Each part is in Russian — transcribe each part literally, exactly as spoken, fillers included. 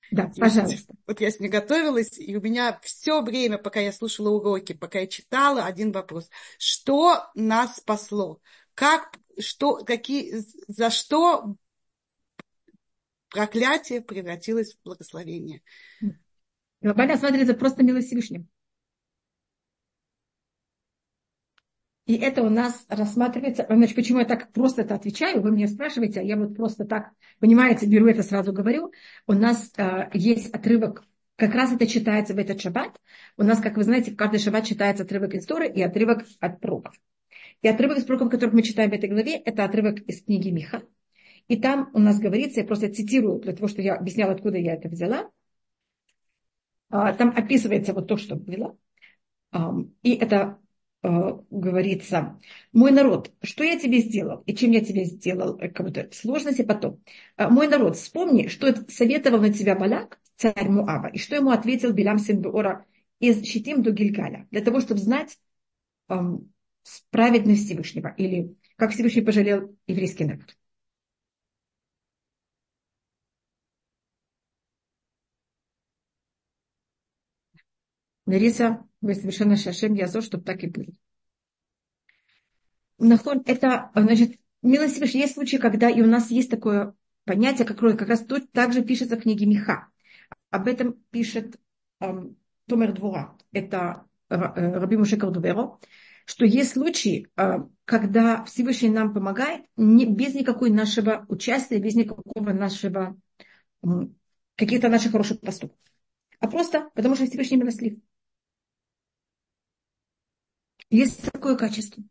Да, Есть, пожалуйста. вот я с ней готовилась, и у меня все время, пока я слушала уроки, пока я читала, один вопрос. Что нас спасло? Как, что, какие, за что проклятие превратилось в благословение? Глобально смотрится просто милость Всевышнего. И это у нас рассматривается, значит, почему я так просто это отвечаю, вы меня спрашиваете, а я вот просто так, понимаете, беру это, сразу говорю. У нас э, есть отрывок, как раз это читается в этот шаббат. У нас, как вы знаете, в каждый шаббат читается отрывок из Торы и отрывок от пророков. И отрывок из пророков, который мы читаем в этой главе, это отрывок из книги Миха. И там у нас говорится, я просто цитирую для того, чтобы я объясняла, откуда я это взяла. А, там описывается вот то, что было. И это э, говорится, мой народ, что я тебе сделал и чем я тебе сделал, э, как будто сложности потом. А, мой народ, вспомни, что это советовал на тебя Балак, царь Муава, и что ему ответил Билам сын Беора из Щитим до Гильгаля, для того, чтобы знать эм, праведность Всевышнего, или как Всевышний пожалел еврейский народ. Лариса, вы совершенно шашем язо, чтобы так и было. Нахон, это, значит, милость Всевышнего. Есть случаи, когда и у нас есть такое понятие, которое как раз тут также пишется в книге Миха. Об этом пишет эм, Томер Двора, это э, Раби Моше Кардуверо, что есть случаи, э, когда Всевышний нам помогает не, без никакой нашего участия, без никакого нашего, м, каких-то наших хороших поступков, а просто потому что Всевышний милостлив. Есть такое качество.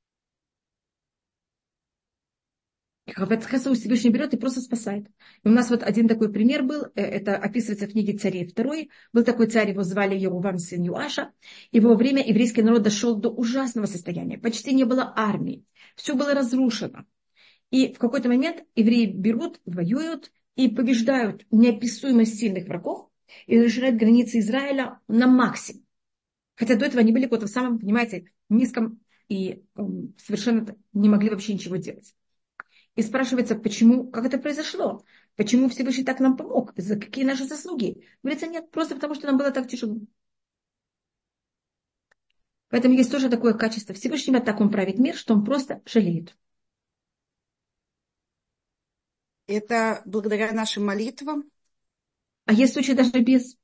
Хавецхеса Всевышний берет и просто спасает. И у нас вот один такой пример был, э, это описывается в книге Царей второй. Был такой царь, его звали Ерувам сын Юаша. И в его время еврейский народ дошел до ужасного состояния. Почти не было армии. Все было разрушено. И в какой-то момент евреи берут, воюют и побеждают неописуемо сильных врагов и расширяют границы Израиля на максимум. Хотя до этого они были в самом, понимаете, низком и эм, совершенно не могли вообще ничего делать. И спрашивается, почему, как это произошло? Почему Всевышний так нам помог? За какие наши заслуги? Говорится, нет, просто потому что нам было так тяжело. Поэтому есть тоже такое качество Всевышнего, так он правит мир, что он просто жалеет. Это благодаря нашим молитвам, А есть случаи даже без.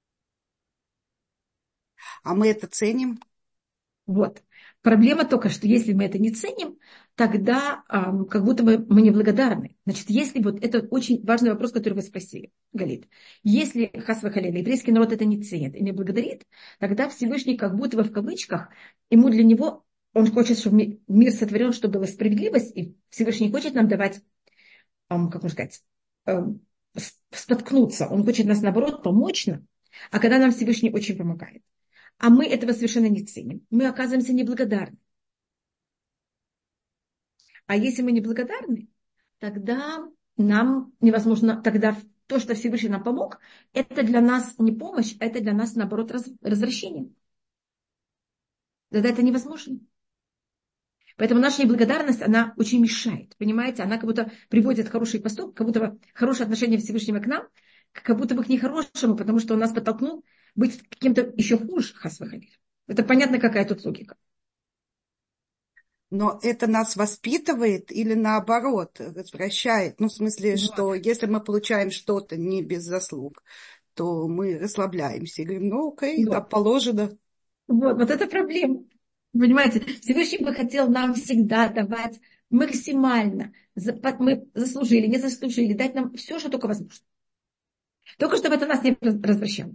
а мы это ценим. Вот. Проблема только, что если мы это не ценим, тогда ам, как будто бы мы неблагодарны. Значит, если вот это очень важный вопрос, который вы спросили, Галит. Если хасва халеля, еврейский народ это не ценит и не благодарит, тогда Всевышний как будто бы в кавычках, ему для него, он хочет, чтобы мир сотворен, чтобы была справедливость, и Всевышний хочет нам давать, ам, как можно сказать, ам, споткнуться. Он хочет нас, наоборот, помочь нам. А когда нам Всевышний очень помогает. А мы этого совершенно не ценим. Мы оказываемся неблагодарны. А если мы неблагодарны, тогда нам невозможно, тогда то, что Всевышний нам помог, это для нас не помощь, это для нас, наоборот, раз, развращение. Тогда это невозможно. Поэтому наша неблагодарность, она очень мешает. Понимаете, она как будто приводит хороший поступок, как будто бы хорошее отношение Всевышнего к нам, как будто бы к нехорошему, потому что он нас подтолкнул быть каким-то еще хуже, хасвахалиль. Это понятно, какая тут логика. Но это нас воспитывает или наоборот развращает? Ну, в смысле, Вот. что если мы получаем что-то не без заслуг, то мы расслабляемся и говорим, ну, окей, Вот. так положено. Вот, вот это проблема. Понимаете, Всевышний бы хотел нам всегда давать максимально. Мы заслужили, не заслужили, дать нам все, что только возможно. Только чтобы это нас не развращало.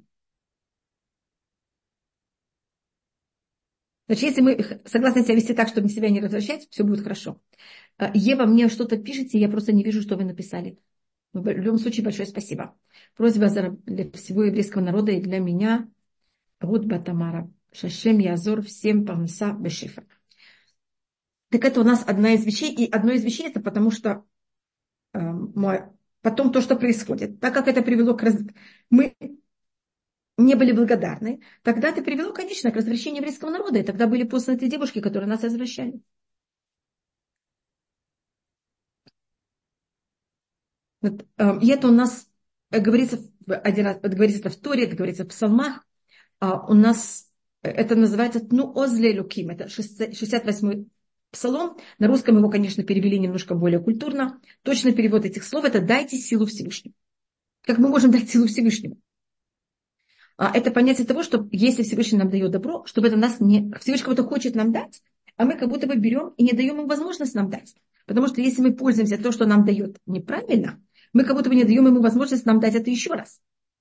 Значит, если мы согласны себя вести так, чтобы себя не развращать, все будет хорошо. Ева, мне что-то пишете, я просто не вижу, что вы написали. В любом случае, большое спасибо. Просьба для всего еврейского народа и для меня. Рут Батамара. Шашем Язор всем парнуса бешифа. Так это у нас одна из вещей. И одно из вещей это потому, что э, мой, потом то, что происходит. Так как это привело к... Раз... Мы не были благодарны, тогда это привело, конечно, к развращению еврейского народа. И тогда были посланы эти девушки, которые нас развращали. Вот, э, и это у нас э, говорится один раз, это говорится это в Торе, это говорится в псалмах, а у нас это называется «Тну озле луким», это шестьдесят восьмой псалом, на русском его, конечно, перевели немножко более культурно, точный перевод этих слов это «дайте силу Всевышнему». Как мы можем дать силу Всевышнему? А это понятие того, что если Всевышний нам дает добро, чтобы это нас не... Всевышний кого-то хочет нам дать, а мы как будто бы берем и не даем ему возможность нам дать. Потому что если мы пользуемся то, что нам дает неправильно, мы как будто бы не даем ему возможность нам дать это еще раз.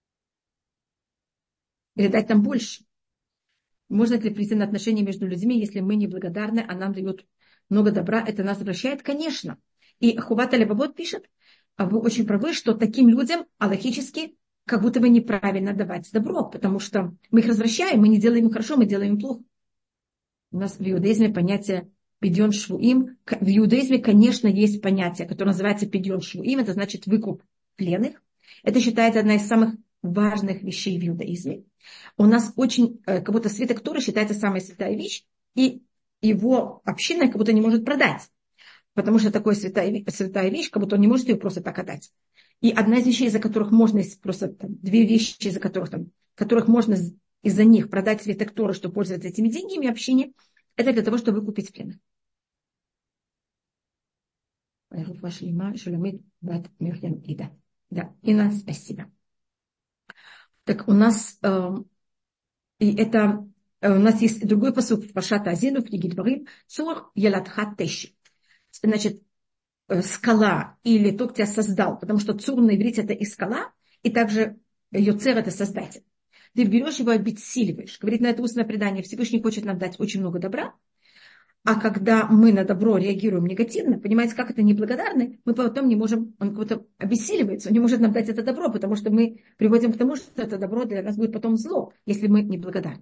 Или дать нам больше. Можно ли прийти на отношения между людьми, если мы неблагодарны, а нам дают много добра, это нас обращает? Конечно. И Хуват Алевавод пишет, а вы очень правы, что таким людям алахически как будто бы неправильно давать добро, потому что мы их развращаем, мы не делаем им хорошо, мы делаем им плохо. У нас в иудаизме понятие пидьон швуим. В иудаизме, конечно, есть понятие, которое называется пидьон швуим, это значит выкуп пленных. Это считается одна из самых важных вещей в иудаизме. У нас очень, как будто свиток Торы считается самая святая вещь, и его община как будто не может продать. Потому что такая святая, святая вещь, как будто он не может ее просто так отдать. И одна из вещей, из-за которых можно, просто там, две вещи, из-за которых, там, которых можно из-за них продать свиток Торы, чтобы пользоваться этими деньгами общине, это для того, чтобы выкупить пленных. Да, Инна, спасибо. Так у нас, э, и это, э, у нас есть другой посыл в Пашат Азину, в книге Дворим, Цур Ялатхат Теши. Значит, э, скала или тот, кто тебя создал, потому что Цур на иврите это и скала, и также Йоцер это создатель. Ты берешь его и обессиливаешь. Говорит на это устное предание, Всевышний хочет нам дать очень много добра, а когда мы на добро реагируем негативно, понимаете, как это неблагодарны, мы потом не можем, он как-то обессиливается, он не может нам дать это добро, потому что мы приводим к тому, что это добро для нас будет потом зло, если мы неблагодарны.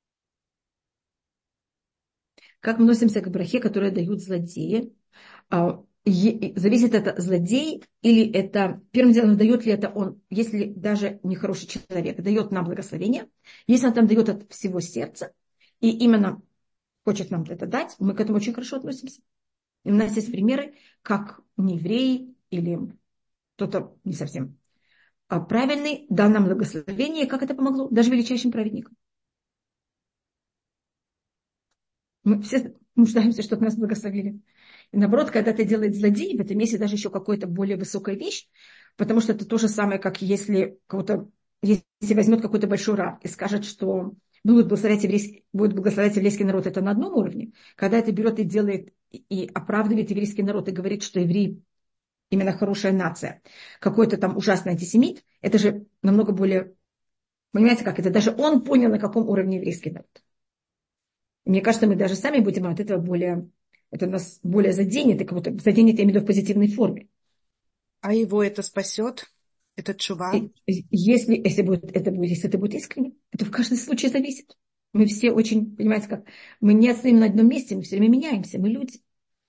Как мы относимся к брахе, которые дают злодеи? Зависит это злодей или это, первым делом, дает ли это он, если даже нехороший человек, дает нам благословение, если он там дает от всего сердца, и именно хочет нам это дать, мы к этому очень хорошо относимся. И у нас есть примеры, как нееврей или кто-то не совсем правильный дал нам благословение, как это помогло даже величайшим праведникам. Мы все нуждаемся, чтобы нас благословили. И наоборот, когда это делает злодей, в этом месте даже еще какая-то более высокая вещь, потому что это то же самое, как если кого-то, если возьмет какой-то большой раб и скажет, что будет благословлять еврейский, будет благословлять еврейский народ, это на одном уровне. Когда это берет и делает, и оправдывает еврейский народ, и говорит, что евреи именно хорошая нация, какой-то там ужасный антисемит, это же намного более, понимаете, как это, даже он понял, на каком уровне еврейский народ. И мне кажется, мы даже сами будем от этого более, это нас более заденет, и как-то заденет, я имею в виду в позитивной форме. А его это спасет? Это чува? Если, если, будет, это будет, если это будет искренне, это в каждом случае зависит. Мы все очень, понимаете, как мы не стоим на одном месте, мы все время меняемся, мы люди.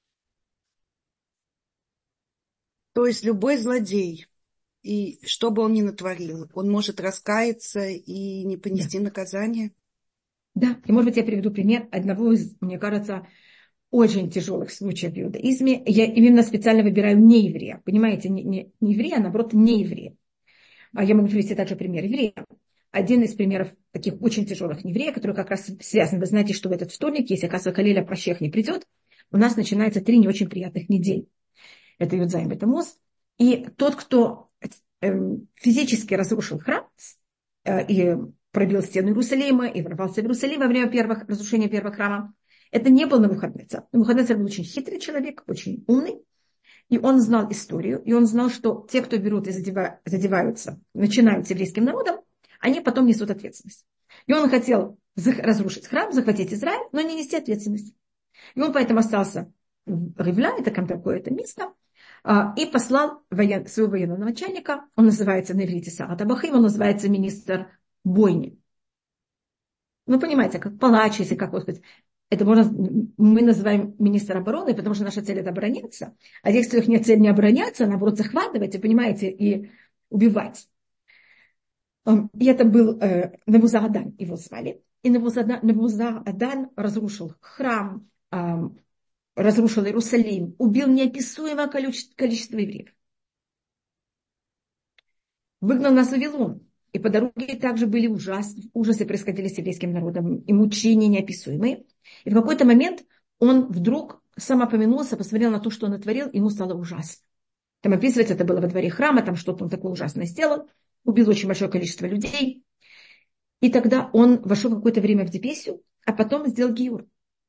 То есть любой злодей, и что бы он ни натворил, он может раскаяться и не понести да. наказание? Да, и может быть я приведу пример одного из, мне кажется, очень тяжелых случаев в иудаизме. Я именно специально выбираю не еврея, понимаете, не, не, не еврея, а наоборот не еврея. А я могу привести также пример еврея. Один из примеров таких очень тяжелых евреев, который как раз связан, вы знаете, что в этот вторник, если Хас ве-Халеля Машиах не придет, у нас начинается три не очень приятных недели. Это Юдзай Бетамуз. И тот, кто физически разрушил храм и пробил стену Иерусалима, и ворвался в Иерусалим во время первых, разрушения первого храма, это не был Навуходоносор. Навуходоносор был очень хитрый человек, очень умный. И он знал историю, и он знал, что те, кто берут и задеваются, начинают с еврейским народом, они потом несут ответственность. И он хотел разрушить храм, захватить Израиль, но не нести ответственность. И он поэтому остался в Ривля, это какое-то место, и послал воен, своего военного начальника, он называется на иврите Сарат Абахим, он называется министр бойни. Ну, понимаете, как палач, если как вот сказать. Это можно, мы называем министра обороны, потому что наша цель это обороняться. А тех, которых нет цели не обороняться, а наоборот захватывать, и, понимаете, и убивать. И это был э, Навузарадан, его звали. И Навузарадан разрушил храм, э, разрушил Иерусалим, убил неописуемое количество евреев. выгнал нас в Вавилон. И по дороге также были ужас, ужасы происходили с еврейским народом, и мучения неописуемые. И в какой-то момент он вдруг сам опомянулся, посмотрел на то, что он натворил, и ему стало ужасно. Там описывается, это было во дворе храма, там что-то он такое ужасное сделал, убил очень большое количество людей. И тогда он вошел какое-то время в депрессию, а потом сделал гиюр.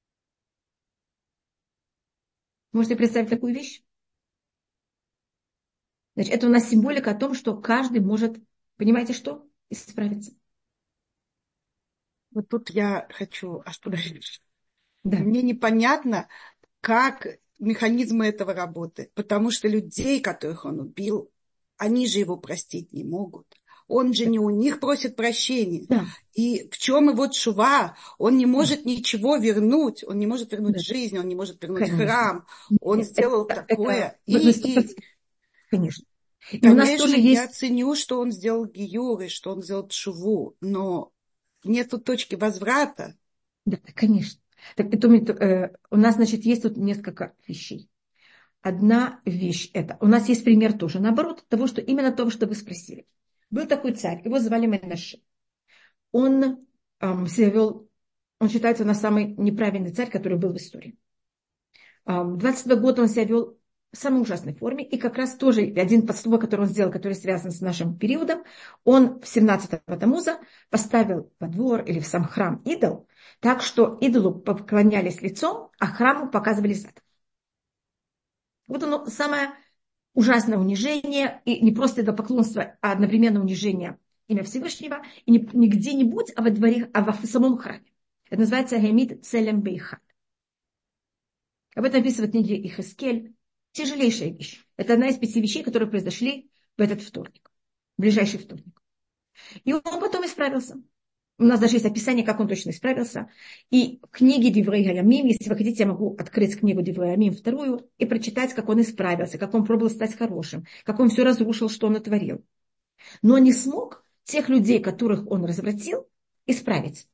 Можете представить такую вещь? Значит, это у нас символика о том, что каждый может, понимаете что, исправиться. Вот тут я хочу остановиться. Да. Мне непонятно, как механизмы этого работают, потому что людей, которых он убил, они же его простить не могут. Он же не у них просит прощения. Да. И в чем его тшува? Он не может ничего вернуть. Он не может вернуть Да. жизнь, он не может вернуть Конечно. храм. Он Нет, сделал это, такое. это, И, и, конечно. И у нас конечно, тоже я есть... ценю, что он сделал гиюр, и что он сделал тшуву, но нету точки возврата. Да, конечно. Так, это, э, у нас, значит, есть тут несколько вещей. Одна вещь это. У нас есть пример тоже наоборот, того, что именно того, что вы спросили. Был такой царь, его звали Менаше. Он эм, себя вел, он считается на самый неправильный царь, который был в истории. Эм, двадцать два года он себя вел в самой ужасной форме. И как раз тоже один поступок, который он сделал, который связан с нашим периодом, он в семнадцатого Тамуза поставил во двор или в сам храм идол, так что идолу поклонялись лицом, а храму показывали зад. Вот оно самое ужасное унижение, и не просто идолопоклонство, а одновременно унижение имя Всевышнего, и не, не где-нибудь, а во дворе, а в самом храме. Это называется Гемид Целем Бейхат. Об этом описывает в книге Ихескель. Тяжелейшая вещь. Это одна из пяти вещей, которые произошли в этот вторник, в ближайший вторник. И он потом исправился. У нас даже есть описание, как он точно исправился. И в книге Диврей Хаямим, если вы хотите, я могу открыть книгу Диврей Хаямим вторую и прочитать, как он исправился, как он пробовал стать хорошим, как он все разрушил, что он натворил. Но не смог тех людей, которых он развратил, исправить.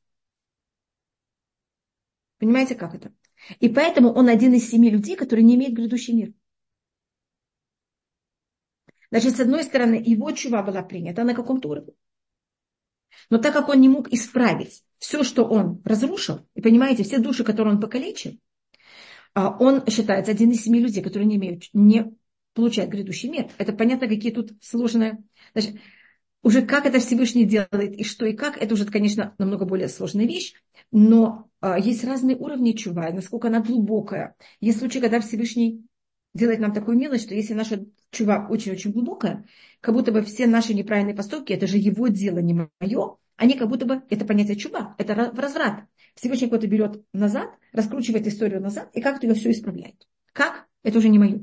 Понимаете, как это? И поэтому он один из семи людей, которые не имеют грядущий мир. Значит, с одной стороны, его чува была принята на каком-то уровне. Но так как он не мог исправить все, что он разрушил, и понимаете, все души, которые он покалечил, он считается один из семи людей, которые не, имеют, не получают грядущий мир. Это понятно, какие тут сложные... Значит, уже как это Всевышний делает и что и как, это уже, конечно, намного более сложная вещь, но есть разные уровни чува, насколько она глубокая. Есть случаи, когда Всевышний делает нам такую милость, что если наша чува очень-очень глубокая, как будто бы все наши неправильные поступки, это же его дело, не мое, они как будто бы, это понятие чува, это возврат. Всевышний кого-то берет назад, раскручивает историю назад и как-то ее все исправляет. Как? Это уже не мое.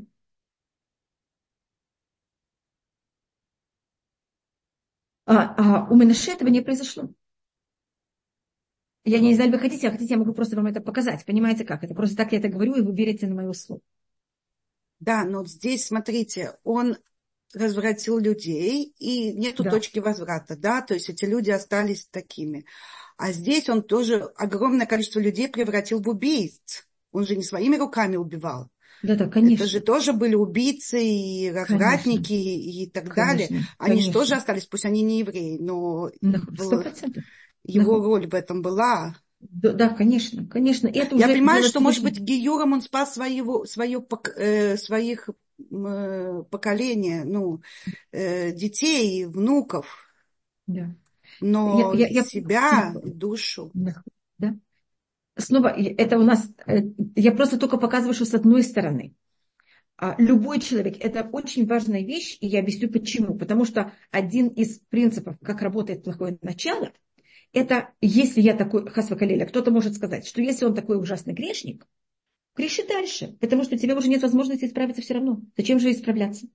А, а у Менаше этого не произошло. Я не знаю, вы хотите, а хотите, я могу просто вам это показать. Понимаете, как это? Просто так я это говорю, и вы верите на мое слово. Да, но здесь, смотрите, он развратил людей, и нету Да. точки возврата, да, то есть эти люди остались такими. А здесь он тоже огромное количество людей превратил в убийц. Он же не своими руками убивал. Да, да, Это конечно. же тоже были убийцы и развратники Конечно. и так Конечно. далее. Они же Конечно. тоже остались, пусть они не евреи, но Сто был, процентов. его роль в этом была. Да, да, конечно, конечно. Это Я уже понимаю, дело что, может быть, Всевышнего. Гиюром он спас своего, свое, э, своих э, поколения, ну, э, детей, внуков, Да. Я, но я, я, себя, душу. да. Да. Снова, это у нас, э, я просто только показываю, что с одной стороны, а, любой человек, это очень важная вещь, и я объясню почему. Потому что один из принципов, как работает плохое начало, это если я такой, хасва калеля, кто-то может сказать, что если он такой ужасный грешник, греши дальше, потому что у тебя уже нет возможности исправиться все равно. Зачем же исправляться?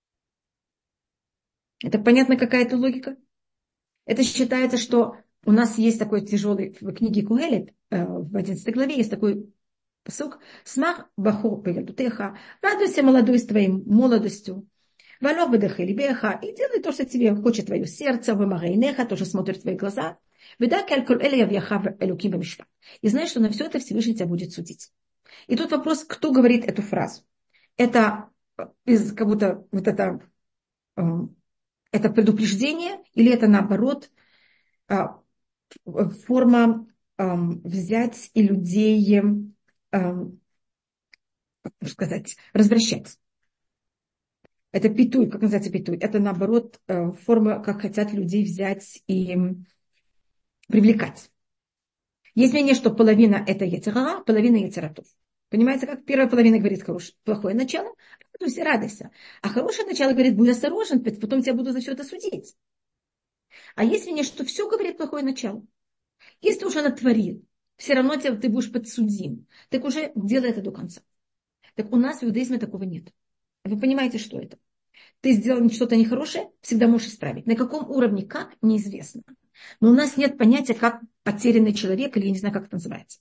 Это понятно, какая-то логика? Это считается, что у нас есть такой тяжелый, в книге Куэлет, в одиннадцатой главе есть такой пасук: «Смах бахор пеядутеха», радуйся, молодой, с твоей молодостью, «Валох бедехели беха», и делай то, что тебе хочет твое сердце, «Вамарейнеха», тоже смотрит в твои глаза, «Веда калькуль эле явьяха элюким бемишпат». И знаешь, что на все это Всевышний тебя будет судить. И тут вопрос, кто говорит эту фразу. Это из, как будто вот это Это предупреждение или это наоборот а, форма ам, взять и людей, ам, как можно сказать, развращать. Это питуй, как называется питуй? Это наоборот э, форма, как хотят людей взять и привлекать. Есть мнение, что половина это яцерара, половина яцератов. Понимаете, как первая половина говорит хорошее, плохое начало, а потом все радуйся. А хорошее начало говорит, будь осторожен, потом тебя буду за все это судить. А есть мнение, что все говорит плохое начало. Если ты уже натворил, все равно тебя, ты будешь подсудим. Так уже делай это до конца. Так у нас в иудаизме такого нет. Вы понимаете, что это? Ты сделал что-то нехорошее, всегда можешь исправить. На каком уровне, как, неизвестно. Но у нас нет понятия, как потерянный человек, или я не знаю, как это называется.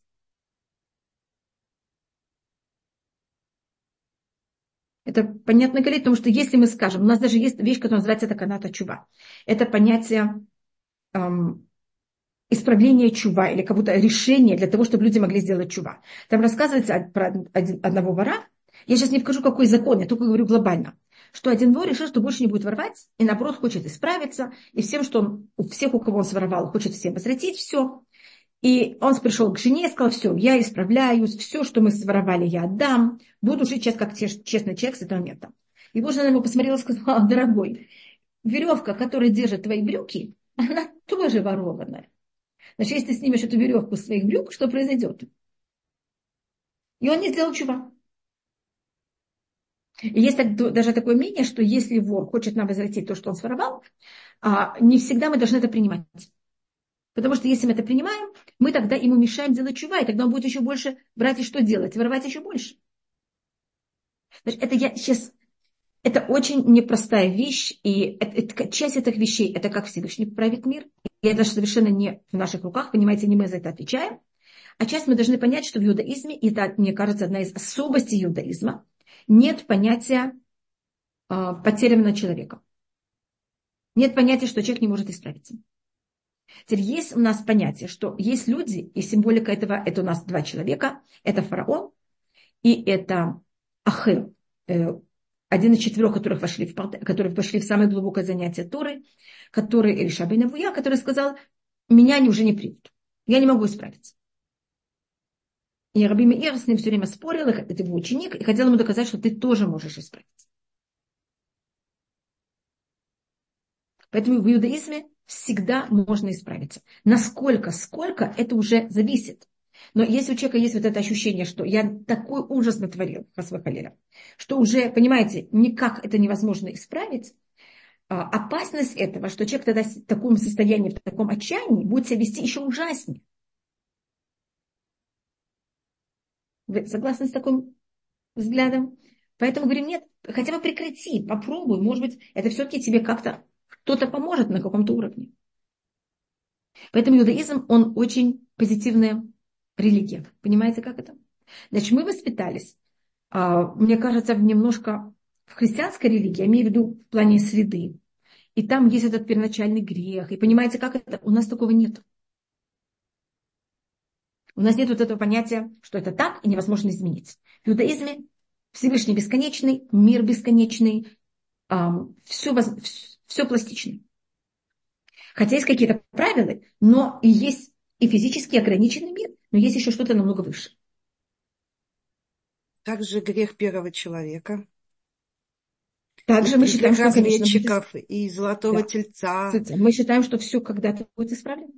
Это понятно говорить, потому что если мы скажем, у нас даже есть вещь, которая называется таканата чува. Это понятие эм, исправления чува или как будто решение для того, чтобы люди могли сделать чува. Там рассказывается про один, одного вора. Я сейчас не покажу, какой закон, я только говорю глобально. Что один вор решил, что больше не будет воровать, и наоборот хочет исправиться, и всем, что он, у всех, у кого он своровал, хочет всем возвратить все. И он пришел к жене и сказал, все, я исправляюсь, все, что мы своровали, я отдам, буду жить сейчас как честный человек с этого момента. Его жена ему посмотрела и сказала, дорогой, веревка, которая держит твои брюки, она тоже ворованная. Значит, если ты снимешь эту веревку с своих брюк, что произойдет? И он не сделал чува. И есть так, даже такое мнение, что если вор хочет нам возвратить то, что он своровал, не всегда мы должны это принимать. Потому что если мы это принимаем, мы тогда ему мешаем делать чува, и тогда он будет еще больше брать и что делать? Воровать еще больше. Значит, это я сейчас... Это очень непростая вещь, и это, это, часть этих вещей, это как Всевышний правит мир, и это совершенно не в наших руках, понимаете, не мы за это отвечаем. А часть мы должны понять, что в иудаизме, и это, мне кажется, одна из особостей иудаизма, нет понятия э, потерянного человека. Нет понятия, что человек не может исправиться. Теперь есть у нас понятие, что есть люди, и символика этого, это у нас два человека, это фараон и это Ахер, э, один из четырех, которых вошли в, которые вошли в самое глубокое занятие Торы, который Элиша бен Авуя, который сказал, меня они уже не примут, я не могу исправиться. И Раби Меир с ним все время спорил, это его ученик, и хотел ему доказать, что ты тоже можешь исправиться. Поэтому в иудаизме всегда можно исправиться. Насколько, сколько, это уже зависит. Но если у человека есть вот это ощущение, что я такой ужас натворил, что уже, понимаете, никак это невозможно исправить, опасность этого, что человек тогда в таком состоянии, в таком отчаянии будет себя вести еще ужаснее. Вы согласны с таким взглядом? Поэтому говорим, нет, хотя бы прекрати, попробуй, может быть, это все-таки тебе как-то кто-то поможет на каком-то уровне. Поэтому иудаизм, он очень позитивная религия. Понимаете, как это? Значит, мы воспитались, мне кажется, немножко в христианской религии, я имею в виду в плане среды. И там есть этот первоначальный грех. И понимаете, как это? У нас такого нет. У нас нет вот этого понятия, что это так и невозможно изменить. В иудаизме Всевышний бесконечный, мир бесконечный, все, все пластично. Хотя есть какие-то правила, но и есть и физически ограниченный мир, но есть еще что-то намного выше. Также грех первого человека. Также мы и считаем, что, разведчиков, конечно, и золотого да. тельца. Мы считаем, что все когда-то будет исправлено.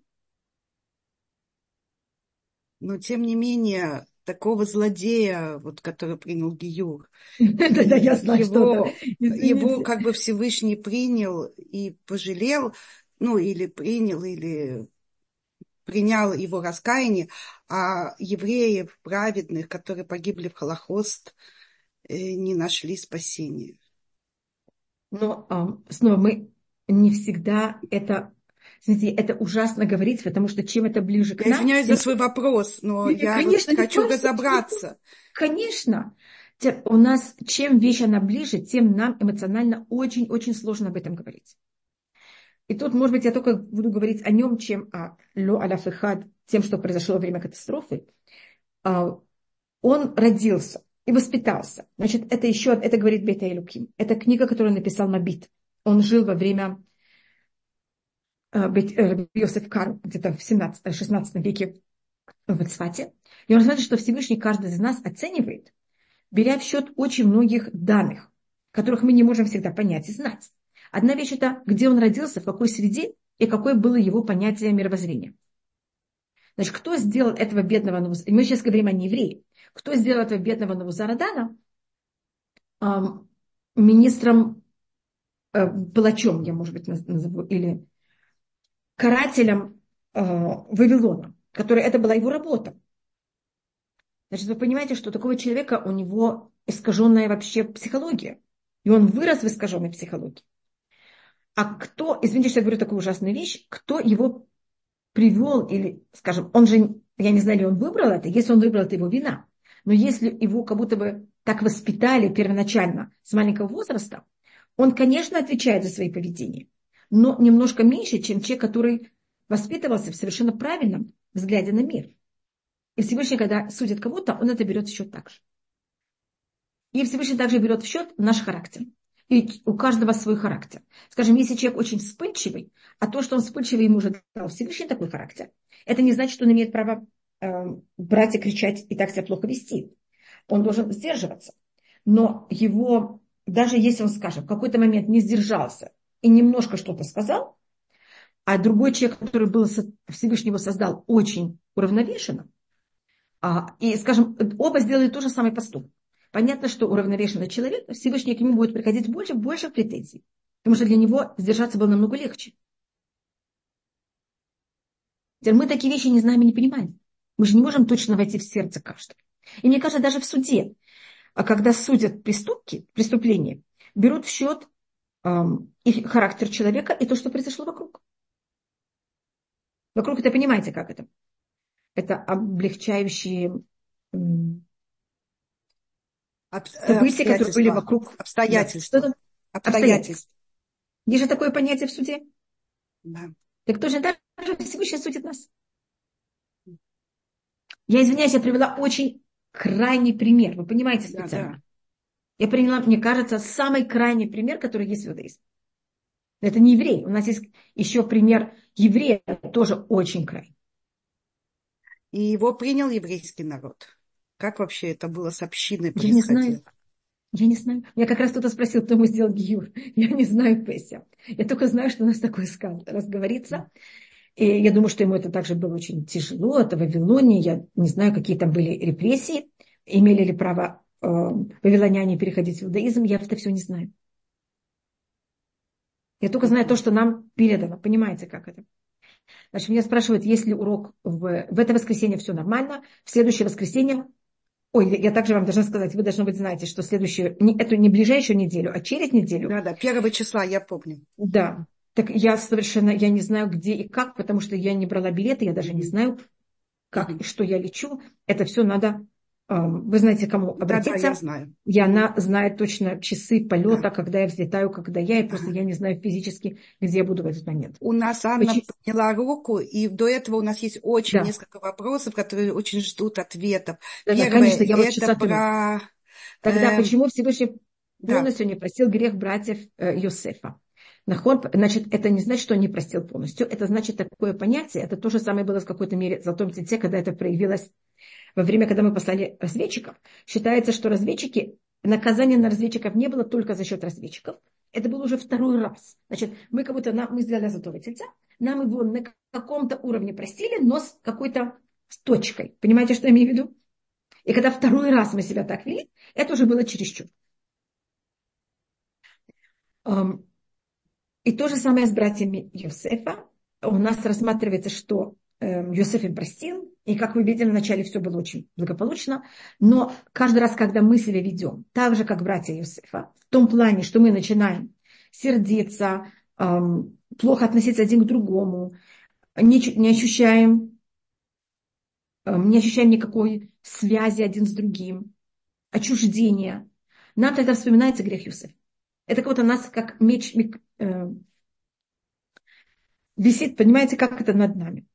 Но, тем не менее, такого злодея, вот, который принял Гиюр, да, я знаю, его, что его как бы Всевышний принял и пожалел, ну, или принял, или принял его раскаяние, а евреев праведных, которые погибли в Холокост, не нашли спасения. Но снова мы не всегда это... Смотрите, это ужасно говорить, потому что чем это ближе к я нам... Я извиняюсь за свой вопрос, но нет, я конечно, вот хочу разобраться. Конечно. У нас, чем вещь она ближе, тем нам эмоционально очень-очень сложно об этом говорить. И тут, может быть, я только буду говорить о нем, чем о ло аляф эхад, тем, что произошло во время катастрофы. Он родился и воспитался. Значит, это еще, это говорит Бейт Элуким. Это книга, которую написал Мабит. Он жил во время э, Бет- э, Раби Йосеф Кар, где-то в семнадцатом-шестнадцатом веке в Цфате. И он рассказывает, что Всевышний каждый из нас оценивает, беря в счет очень многих данных, которых мы не можем всегда понять и знать. Одна вещь – это где он родился, в какой среде и какое было его понятие мировоззрения. Значит, кто сделал этого бедного Навузарадана, мы сейчас говорим о нееврее, кто сделал этого бедного Навузарадана эм, министром, э, палачом, я, может быть, назову, или карателем э, Вавилона, который, это была его работа. Значит, вы понимаете, что у такого человека у него искаженная вообще психология. И он вырос в искаженной психологии. А кто, извините, что я говорю такую ужасную вещь, кто его привел, или, скажем, он же, я не знаю, ли он выбрал это, если он выбрал, это его вина. Но если его как будто бы так воспитали первоначально с маленького возраста, он, конечно, отвечает за свои поведения, но немножко меньше, чем человек, который воспитывался в совершенно правильном взгляде на мир. И Всевышний, когда судит кого-то, он это берет в счет также. И Всевышний также берет в счет наш характер. И у каждого свой характер. Скажем, если человек очень вспыльчивый, а то, что он вспыльчивый, ему уже дал Всевышний такой характер, это не значит, что он имеет право э, брать и кричать и так себя плохо вести. Он должен сдерживаться. Но его, даже если он, скажем, в какой-то момент не сдержался и немножко что-то сказал, а другой человек, который был, Всевышний его создал очень уравновешенным, а, и, скажем, оба сделали тот же самый поступок. Понятно, что уравновешенный человек, Всевышний к нему будет приходить больше, больше претензий. Потому что для него сдержаться было намного легче. Теперь мы такие вещи не знаем и не понимаем. Мы же не можем точно войти в сердце каждого. И мне кажется, даже в суде, а когда судят преступки, преступления, берут в счет эм, и характер человека, и то, что произошло вокруг. Вокруг это понимаете, как это? Это облегчающие м, Об- э, события, которые были обстоятельства. вокруг. Да. Обстоятельства. Что-то Обстоятельства. Есть же такое понятие в суде. Да. Так точно так же Всевышний судит нас. Я извиняюсь, я привела очень крайний пример. Вы понимаете Да, специально. да. Я приняла, мне кажется, самый крайний пример, который есть в иудаизме. Это не еврей. У нас есть еще пример еврея, тоже очень крайний. И его принял еврейский народ. Как вообще это было с общиной Я не происходило? знаю. Я не знаю. Меня как раз кто-то спросил, кто ему сделал гиюр. Я не знаю Песя. Я только знаю, что у нас такой скандал разговорится. И я думаю, что ему это также было очень тяжело. Это в Вавилоне. Я не знаю, какие там были репрессии. Имели ли право э, вавилоняне переходить в иудаизм. Я это все не знаю. Я только знаю то, что нам передано. Понимаете, как это? Значит, меня спрашивают, есть ли урок в, в это воскресенье все нормально. В следующее воскресенье... Ой, я также вам должна сказать, вы, должно быть, знаете, что следующую... Не, эту не ближайшую неделю, а через неделю. Да, да, первого числа, я помню. Да. Так я совершенно, я не знаю, где и как, потому что я не брала билеты, я даже Мгм. не знаю, как Мгм. и что я лечу. Это все надо, эм, вы знаете, кому Да, да, я обратиться. знаю. И она знает точно часы полета, Да. когда я взлетаю, когда я, и просто Ага. я не знаю физически, где я буду в этот момент. У нас Анна Почему? подняла руку, и до этого у нас есть очень Да, несколько вопросов, которые очень ждут ответов. да, да, Первое, конечно, я вот сейчас это отвечу. про... Тогда эм, почему Всевышний да, полностью не простил грех братьев э, Йосефа? Нахор, значит, это не значит, что он не простил полностью. Это значит такое понятие. Это то же самое было в какой-то мере в Золотом Тельце, когда это проявилось во время, когда мы послали разведчиков. Считается, что разведчики, наказание на разведчиков не было только за счет разведчиков. Это был уже второй раз. Значит, мы как будто нам, мы сделали Золотого Тельца, нам его на каком-то уровне простили, но с какой-то с точкой. Понимаете, что я имею в виду? И когда второй раз мы себя так вели, это уже было чересчур. Ам, И то же самое с братьями Йосефа. У нас рассматривается, что эм, Йосеф им простил, и, как вы видели, вначале все было очень благополучно, но каждый раз, когда мы себя ведем, так же, как братья Йосефа, в том плане, что мы начинаем сердиться, эм, плохо относиться один к другому, не, чу- не ощущаем, эм, не ощущаем никакой связи один с другим, отчуждения, нам тогда вспоминается грех Йосефа. Это как будто нас как меч мик- э, висит, понимаете, как это над нами.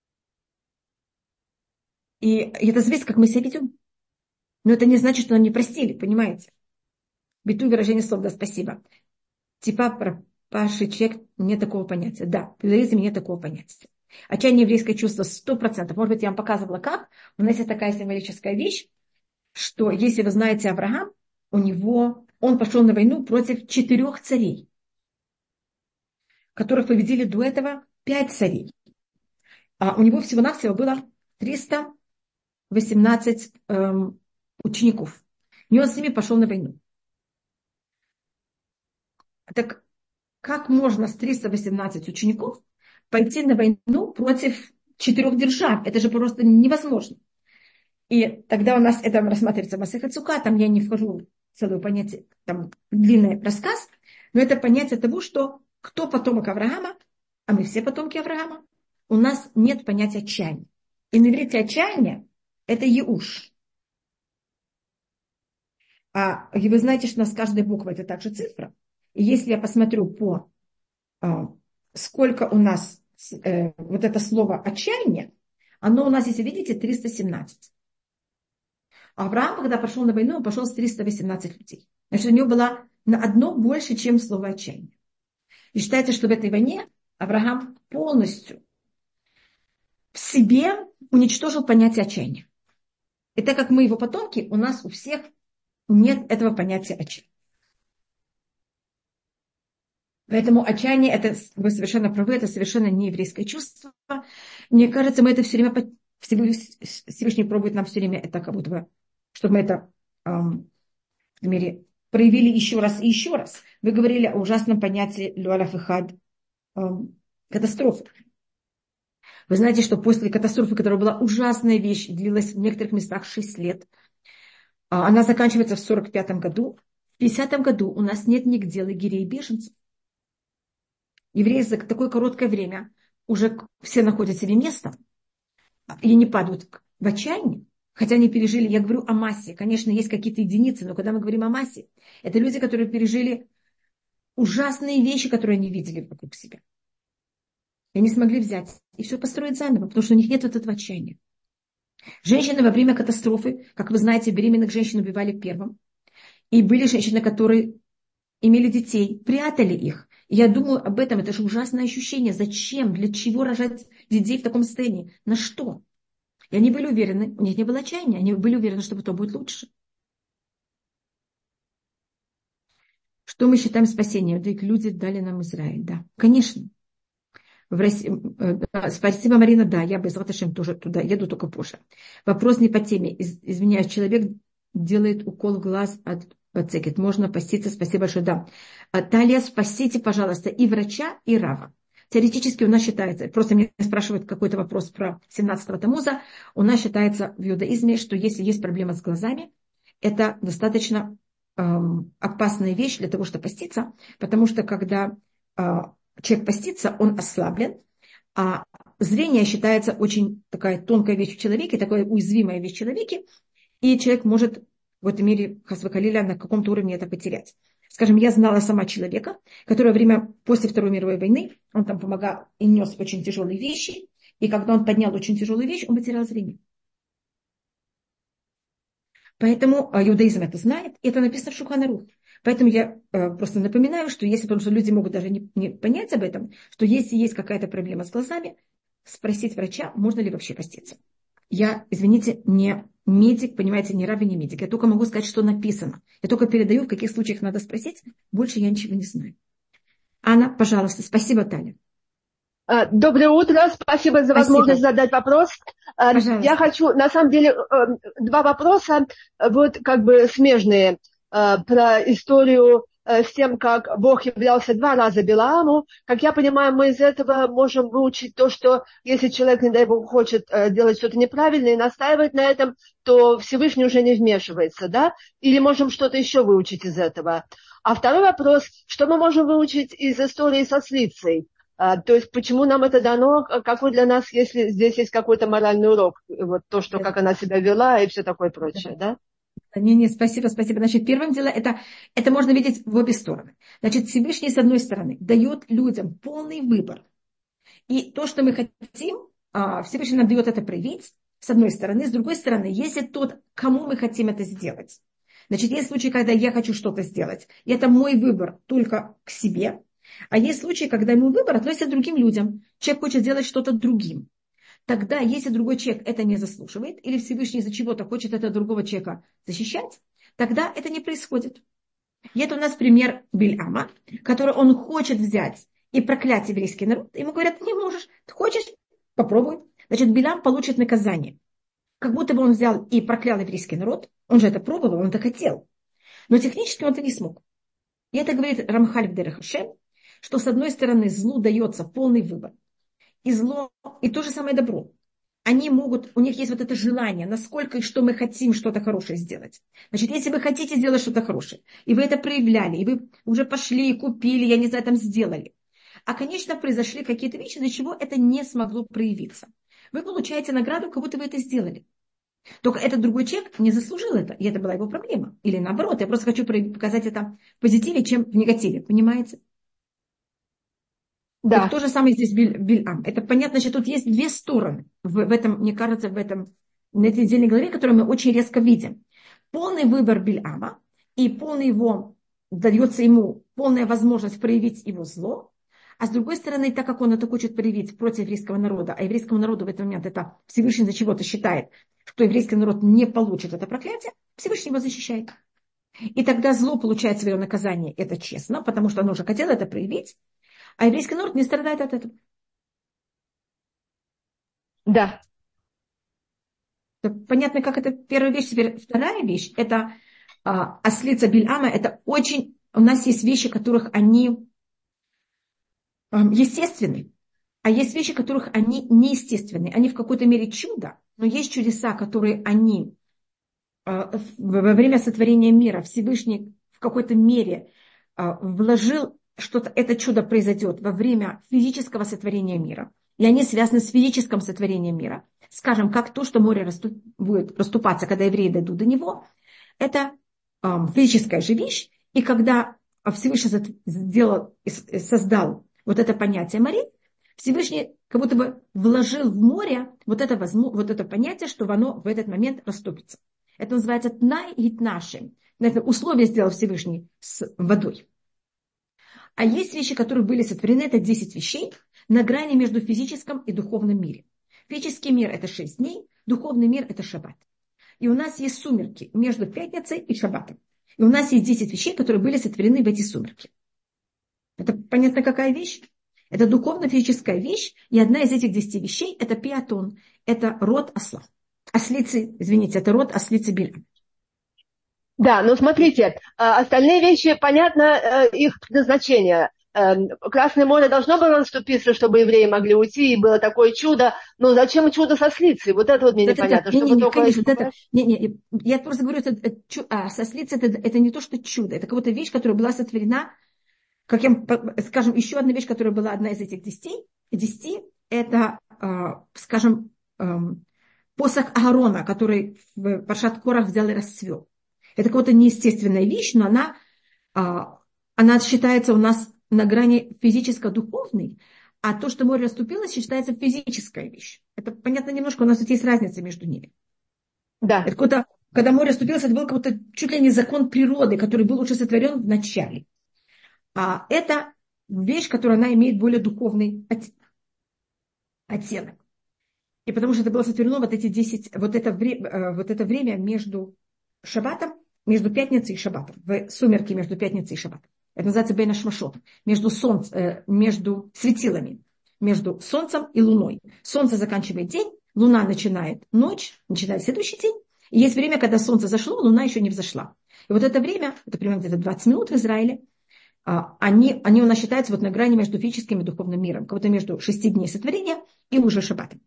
И это зависит, как мы себя ведем. Но это не значит, что нам не простили, понимаете? Биту и выражение слов, да, спасибо. Типа про Паши человек, нет такого понятия. Да, в иудаизме нет такого понятия. Отчаяние еврейское чувство сто процентов. Может быть, я вам показывала как. У нас есть такая символическая вещь, что если вы знаете Авраам, у него, он пошел на войну против четырех царей, которых победили до этого пять царей. А у него всего-навсего было триста восемнадцать эм, учеников. И он с ними пошел на войну. Так как можно с триста восемнадцать учеников пойти на войну против четырех держав? Это же просто невозможно. И тогда у нас это рассматривается Масехет Сука, там я не вхожу в целое понятие, там длинный рассказ, но это понятие того, что кто потомок Авраама, а мы все потомки Авраама, у нас нет понятия отчаяния. И на иврите отчаяние – это еуш. А и вы знаете, что у нас каждая буква – это также цифра. И если я посмотрю по а, сколько у нас э, вот это слово отчаяние, оно у нас, если видите, триста семнадцать. А Авраам, когда пошел на войну, он пошел с триста восемнадцать людей. Значит, у него было на одно больше, чем слово отчаяние. И считается, что в этой войне Авраам полностью в себе уничтожил понятие отчаяния. И так как мы его потомки, у нас у всех нет этого понятия отчаяния. Поэтому отчаяние, это, вы совершенно правы, это совершенно не еврейское чувство. Мне кажется, мы это все время, Всевышний пробует нам все время это как будто бы, чтобы мы это эм, в мире проявили еще раз и еще раз. Вы говорили о ужасном понятии люалаф и хад, эм, катастрофы. Вы знаете, что после катастрофы, которая была ужасная вещь, длилась в некоторых местах шесть лет, она заканчивается в сорок пятом году. В пятидесятом году у нас нет нигде лагерей беженцев. Евреи за такое короткое время уже все находят себе место и не падают в отчаяние. Хотя они пережили, я говорю о массе. Конечно, есть какие-то единицы, но когда мы говорим о массе, это люди, которые пережили ужасные вещи, которые они видели вокруг себя. И они смогли взять и все построить заново, потому что у них нет вот этого отчаяния. Женщины во время катастрофы, как вы знаете, беременных женщин убивали первым. И были женщины, которые имели детей, прятали их. И я думаю об этом, это же ужасное ощущение. Зачем, для чего рожать детей в таком состоянии? На что? И они были уверены, у них не было отчаяния, они были уверены, что то будет лучше. Что мы считаем спасением? Да, люди дали нам Израиль, да, конечно. В России, да, спасибо, Марина, да, я без Раташем тоже туда еду, только позже. Вопрос не по теме. Из, извиняюсь, человек делает укол в глаз от бацекет. Можно поститься, спасибо большое, да. Талия, спасите, пожалуйста, и врача, и рава. Теоретически у нас считается, просто меня спрашивают какой-то вопрос про семнадцатого Тамуза, у нас считается в иудаизме, что если есть проблема с глазами, это достаточно эм, опасная вещь для того, чтобы поститься, потому что когда э, человек постится, он ослаблен, а зрение считается очень такая тонкая вещь в человеке, такая уязвимая вещь в человеке, и человек может в этом мире, хасвакалиля, на каком-то уровне это потерять. Скажем, я знала сама человека, который во время, после Второй мировой войны, он там помогал и нес очень тяжелые вещи, и когда он поднял очень тяжелую вещь, он потерял зрение. Поэтому иудаизм это знает, и это написано в Шулхан Арух. Поэтому я э, просто напоминаю, что если, потому что люди могут даже не, не понять об этом, что если есть какая-то проблема с глазами, спросить врача, можно ли вообще поститься. Я, извините, не медик, понимаете, не раб и не медик. Я только могу сказать, что написано. Я только передаю, в каких случаях надо спросить. Больше я ничего не знаю. Анна, пожалуйста. Спасибо, Таня. Доброе утро. Спасибо за возможность Спасибо. задать вопрос. Пожалуйста. Я хочу, на самом деле, два вопроса, вот как бы смежные, про историю с тем, как Бог являлся два раза Билааму. Как я понимаю, мы из этого можем выучить то, что если человек, не дай Бог, хочет делать что-то неправильное и настаивает на этом, то Всевышний уже не вмешивается, да? Или можем что-то еще выучить из этого? А второй вопрос, что мы можем выучить из истории со Слицей? То есть, почему нам это дано, какой для нас, если здесь есть какой-то моральный урок, вот то, что, как она себя вела и все такое прочее, да? Не, не, спасибо, спасибо. Значит, первым делом, это, это можно видеть в обе стороны. Значит, Всевышний, с одной стороны, дает людям полный выбор. И то, что мы хотим, Всевышний нам дает это проявить, с одной стороны. С другой стороны, если тот, кому мы хотим это сделать. Значит, есть случаи, когда я хочу что-то сделать, и это мой выбор только к себе. А есть случаи, когда ему выбор относится к другим людям. Человек хочет сделать что-то другим. Тогда, если другой человек это не заслуживает, или Всевышний из-за чего-то хочет этого другого человека защищать, тогда это не происходит. И это у нас пример Бильама, который он хочет взять и проклять еврейский народ. Ему говорят, не можешь, ты хочешь, попробуй. Значит, Билам получит наказание. Как будто бы он взял и проклял еврейский народ. Он же это пробовал, он это хотел. Но технически он это не смог. И это говорит Рамхаль в Дерех ха-Шем, что с одной стороны злу дается полный выбор. И зло, и то же самое добро. Они могут, у них есть вот это желание, насколько и что мы хотим что-то хорошее сделать. Значит, если вы хотите сделать что-то хорошее, и вы это проявляли, и вы уже пошли и купили, я не знаю, там сделали. А, конечно, произошли какие-то вещи, для чего это не смогло проявиться. Вы получаете награду, как будто вы это сделали. Только этот другой человек не заслужил это, и это была его проблема. Или наоборот, я просто хочу показать это в позитиве, чем в негативе, понимаете? Да. И то же самое здесь Бильам. Это понятно, что тут есть две стороны в, в этом, мне кажется, в этом, на этой недельной главе, которую мы очень резко видим. Полный выбор Бильама, и полный его, дается ему полная возможность проявить его зло. А с другой стороны, так как он это хочет проявить против еврейского народа, а еврейскому народу в этот момент это Всевышний за чего-то считает, что еврейский народ не получит это проклятие, Всевышний его защищает. И тогда зло получает свое наказание, это честно, потому что оно уже хотело это проявить, а еврейский народ не страдает от этого. Да. Понятно, как это первая вещь. Теперь вторая вещь, это а, ослица Бильама, это очень, у нас есть вещи, которых они естественны, а есть вещи, которых они неестественны. Они в какой-то мере чудо, но есть чудеса, которые они во время сотворения мира Всевышний в какой-то мере вложил, что это чудо произойдет во время физического сотворения мира. И они связаны с физическим сотворением мира. Скажем, как то, что море раступ, будет расступаться, когда евреи дойдут до него, это физическая же вещь. И когда Всевышний сделал, создал вот это понятие морей, Всевышний как будто бы вложил в море вот это, вот это понятие, что оно в этот момент расступится. Это называется тнай и тнаши. Это условие сделал Всевышний с водой. А есть вещи, которые были сотворены, это десять вещей на грани между физическим и духовным миром. Физический мир – это шесть дней, духовный мир – это шаббат. И у нас есть сумерки между пятницей и шаббатом. И у нас есть десять вещей, которые были сотворены в эти сумерки. Это понятно, какая вещь? Это духовно-физическая вещь, и одна из этих десяти вещей – это пиатон, это род осла. Ослицы, извините, это род ослицы Бильам. Да, но смотрите, остальные вещи, понятно, их предназначение. Красное море должно было расступиться, чтобы евреи могли уйти, и было такое чудо. Но зачем чудо со слицей? Вот это вот мне это, непонятно. Это, не, не, только... конечно, это, не, не, я просто говорю, это, это, а, со слицей это, это не то, что чудо. Это какая-то вещь, которая была сотворена, как я, скажем, еще одна вещь, которая была одна из этих десяти, десяти это, скажем, посох Аарона, который в Паршат Корах взял и расцвел. Это какая-то неестественная вещь, но она, она считается у нас на грани физическо-духовной, а то, что море расступилось, считается физическая вещь. Это, понятно, немножко, у нас тут есть разница между ними. Да. Это какой-то, когда море расступилось, это был какой-то чуть ли не закон природы, который был уже сотворен в начале. А это вещь, которая она имеет более духовный оттенок. И потому что это было сотворено вот эти десять, вот это, вре, вот это время между шаббатом, между пятницей и шаббатом, в сумерки между пятницей и шаббатом. Это называется бейн ашмашот, между, солнце, между светилами, между солнцем и луной. Солнце заканчивает день, луна начинает ночь, начинает следующий день. И есть время, когда солнце зашло, луна еще не взошла. И вот это время, это примерно где-то двадцать минут в Израиле, они, они у нас считаются вот на грани между физическим и духовным миром, как-то между шести дней сотворения и уже шаббатом.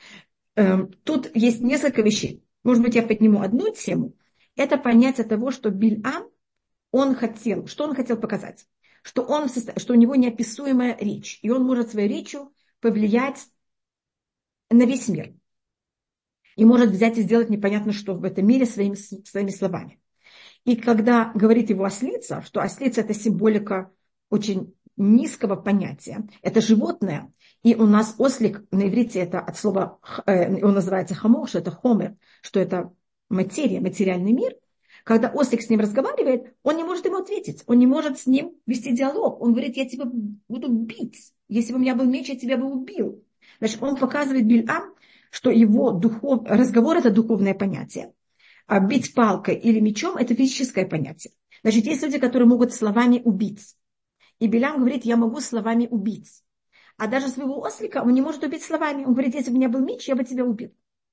Тут есть несколько вещей. Может быть, я подниму одну тему. Это понятие того, что Бильам, он хотел, что он хотел показать? Что, он, что у него неописуемая речь, и он может своей речью повлиять на весь мир. И может взять и сделать непонятно что в этом мире своими, своими словами. И когда говорит его ослица, что ослица – это символика очень низкого понятия, это животное, и у нас ослик на иврите это от слова, он называется хамор, что это хомер, что это материя, материальный мир. Когда ослик с ним разговаривает, он не может ему ответить, он не может с ним вести диалог. Он говорит, я тебя буду бить. Если бы у меня был меч, я тебя бы убил. Значит, он показывает Бильам, что его духов... разговор – это духовное понятие. А бить палкой или мечом – это физическое понятие. Значит, есть люди, которые могут словами убить. И Билям говорит, я могу словами убить. А даже своего ослика он не может убить словами. Он говорит, если бы у меня был меч, я бы тебя убил.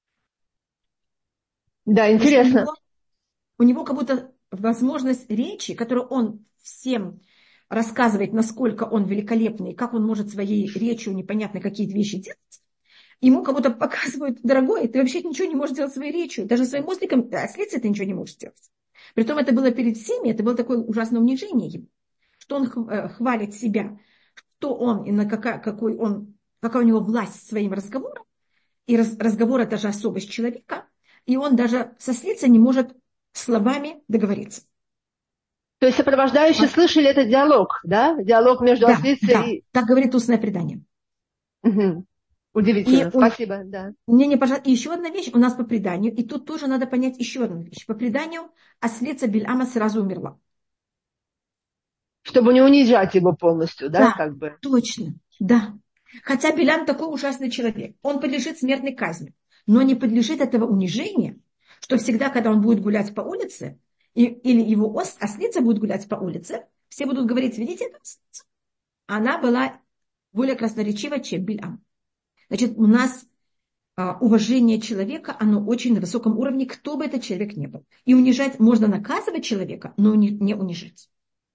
Да, интересно. У него, у него как будто возможность речи, которую он всем рассказывает, насколько он великолепный, как он может своей речью непонятно какие вещи делать. Ему как будто показывают, дорогой, ты вообще ничего не можешь делать своей речью. Даже своим осликом, ослицей ты ничего не можешь делать. Притом это было перед всеми, это было такое ужасное унижение ему. Что он хвалит себя, что он и на какая, какой он, какая у него власть своим разговором. И раз, разговор – это же особость человека. И он даже со слицей не может словами договориться. То есть сопровождающие а? слышали этот диалог, да? Диалог между да, ослицей да, и... так говорит устное предание. Угу. Удивительно, и спасибо, он... да. Не, не, пожалуйста. И еще одна вещь у нас по преданию, и тут тоже надо понять еще одну вещь. По преданию ослица Бильама сразу умерла. Чтобы не унижать его полностью, да, да как бы. Точно, да. Хотя Билям такой ужасный человек. Он подлежит смертной казни, но не подлежит этого унижения, что всегда, когда он будет гулять по улице, и, или его ос, ослица будет гулять по улице, все будут говорить, видите эту ослицу? Она была более красноречива, чем Билям. Значит, у нас а, уважение человека, оно очень на высоком уровне, кто бы этот человек ни был. И унижать, можно наказывать человека, но не, не унижать.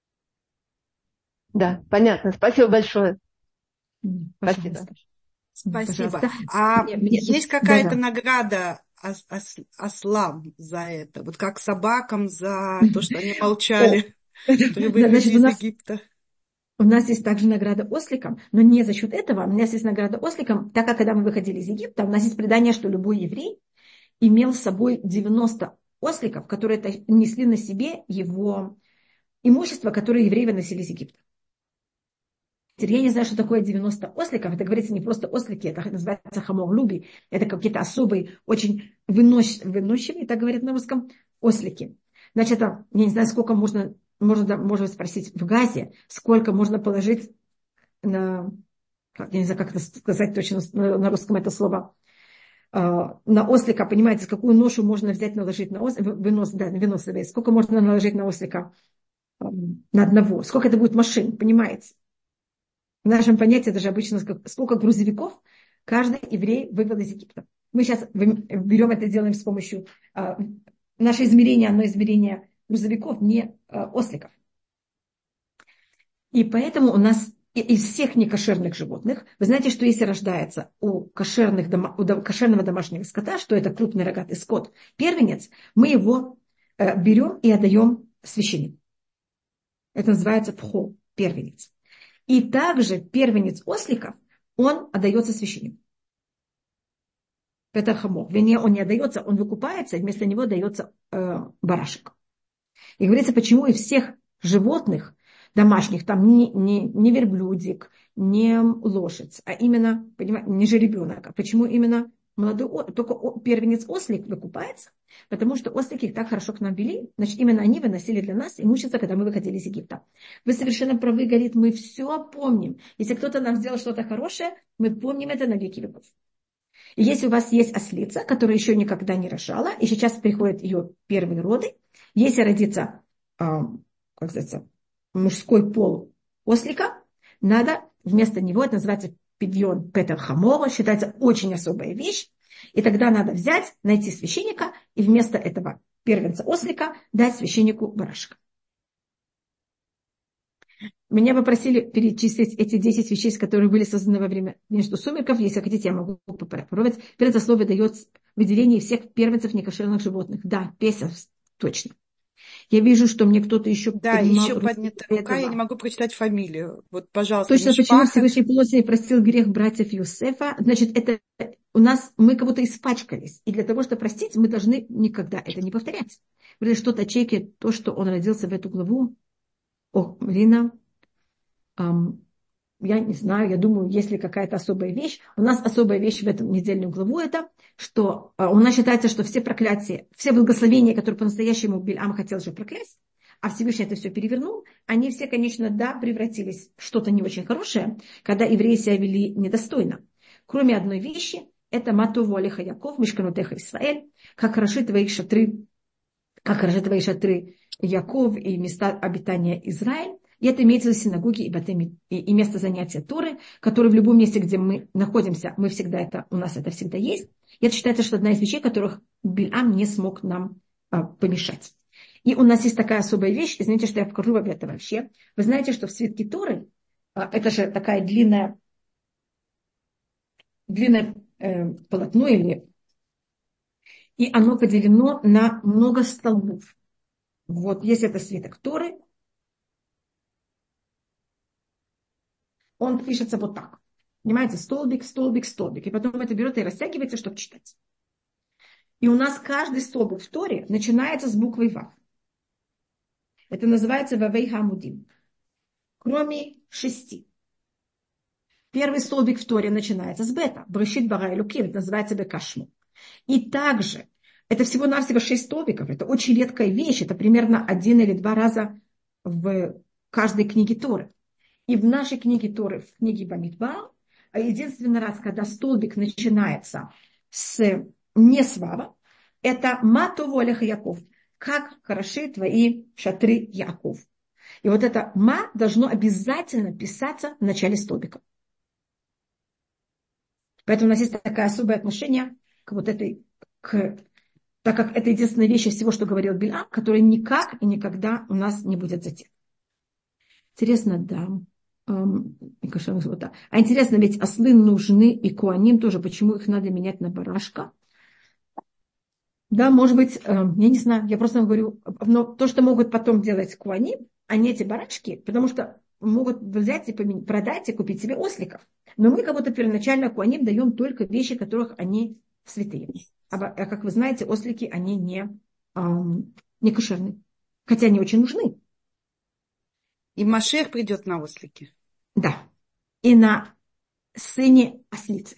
Да, понятно. Спасибо большое. Пожалуйста. Спасибо. Пожалуйста. А мне, мне... есть какая-то да, да. награда ос, ос, ослам за это? Вот как собакам за то, что они молчали, что вывели из Египта? У нас есть также награда осликам, но не за счет этого. У нас есть награда осликам, так как когда мы выходили из Египта, у нас есть предание, что любой еврей имел с собой девяносто осликов, которые несли на себе его имущество, которое евреи выносили из Египта. Я не знаю, что такое девяносто осликов. Это, говорится, не просто ослики, это называется хамор люби. Это какие-то особые, очень вынос, выносчивые, так говорят на русском, ослики. Значит, это, я не знаю, сколько можно, можно, можно спросить в Газе, сколько можно положить на, как, я не знаю, как это сказать точно на, на русском это слово, на ослика, понимаете, какую ношу можно взять, наложить на ослика, вынос, да, вынос, сколько можно наложить на ослика на одного, сколько это будет машин, понимаете? В нашем понятии даже обычно сколько грузовиков каждый еврей вывел из Египта. Мы сейчас берем это, делаем с помощью э, наше измерение, одно измерение грузовиков, не э, осликов. И поэтому у нас из всех некошерных животных, вы знаете, что если рождается у, кошерных дома, у кошерного домашнего скота, что это крупный рогатый скот, первенец, мы его э, берем и отдаем священнику. Это называется пхо, первенец. И также первенец осликов, он отдается священнику. Это хамор. Вернее, он не отдается, он выкупается, и вместо него дается э, барашек. И говорится, почему из всех животных домашних, там не, не, не верблюдик, не лошадь, а именно, понимаете, не жеребенок. А почему именно молодой, только первенец ослик выкупается? Потому что ослики их так хорошо к нам вели, значит, именно они выносили для нас имущество, когда мы выходили из Египта. Вы совершенно правы, говорит, мы все помним. Если кто-то нам сделал что-то хорошее, мы помним это на веки веков. И если у вас есть ослица, которая еще никогда не рожала, и сейчас приходят ее первые роды, если родится, э, как называется, мужской пол ослика, надо вместо него, это называется пидьон петер хамора, считается очень особая вещь, и тогда надо взять, найти священника, и вместо этого первенца ослика дать священнику барашка. Меня попросили перечислить эти десять вещей, которые были созданы во время между сумерков. Если хотите, я могу попробовать. Первое слово дает выделение всех первенцев некошерных животных. Да, Песах, точно. Я вижу, что мне кто-то еще да, поднимал еще поднята рука, этого. Я не могу прочитать фамилию. Вот, пожалуйста, точно, Мишпахат. почему Всевышний Полосий простил грех братьев Юсефа? Значит, это у нас, мы как будто испачкались. И для того, чтобы простить, мы должны никогда это не повторять. Говорит, что-то Чеки, то, что он родился в эту главу. О, Рина. Um, я не знаю, я думаю, есть ли какая-то особая вещь. У нас особая вещь в этом недельную главу это, что у нас считается, что все проклятия, все благословения, которые по-настоящему Бильам хотел же проклясть, а Всевышний это все перевернул, они все, конечно, да, превратились в что-то не очень хорошее, когда евреи себя вели недостойно. Кроме одной вещи, это матову алеха Яков, мишканутеха Исраэль, как хороши твои шатры, как хороши твои шатры Яков и места обитания Израиль. И это имеется в виду синагоги и, батеми, и, и место занятия Торы, которые в любом месте, где мы находимся, мы всегда это, у нас это всегда есть. И это считается, что одна из вещей, которых Бильам не смог нам а, помешать. И у нас есть такая особая вещь, извините, что я покажу вам это вообще. Вы знаете, что в свитке Торы, а, это же такая длинная, длинное э, полотно, или, и оно поделено на много столбов. Вот, есть это свиток Торы, он пишется вот так. Понимаете, столбик, столбик, столбик. И потом это берет и растягивается, чтобы читать. И у нас каждый столбик в Торе начинается с буквы Вав. Это называется Вавей Хамудим. Кроме шести. Первый столбик в Торе начинается с бета. Брешит бара элоким. Это называется бекашму. И также, это всего-навсего шесть столбиков. Это очень редкая вещь. Это примерно один или два раза в каждой книге Торы. И в нашей книге Торы, в книге Бамидбар, единственный раз, когда столбик начинается с не с Вава, это Матову алеха Яков. Как хороши твои шатры Яков. И вот это Ма должно обязательно писаться в начале столбика. Поэтому у нас есть такое особое отношение к вот этой, к, так как это единственная вещь из всего, что говорил Бильам, которая никак и никогда у нас не будет затем. Интересно, да. А интересно, ведь ослы нужны и куаним тоже. Почему их надо менять на барашка? Да, может быть, я не знаю, я просто говорю, но то, что могут потом делать куаним, а не эти барашки, потому что могут взять и поменять, продать и купить себе осликов. Но мы как будто первоначально куаним даем только вещи, которых они святые. А, а как вы знаете, ослики, они не, эм, не кошерные. Хотя они очень нужны. И Машех придет на ослике. Да. И на сыне ослицы.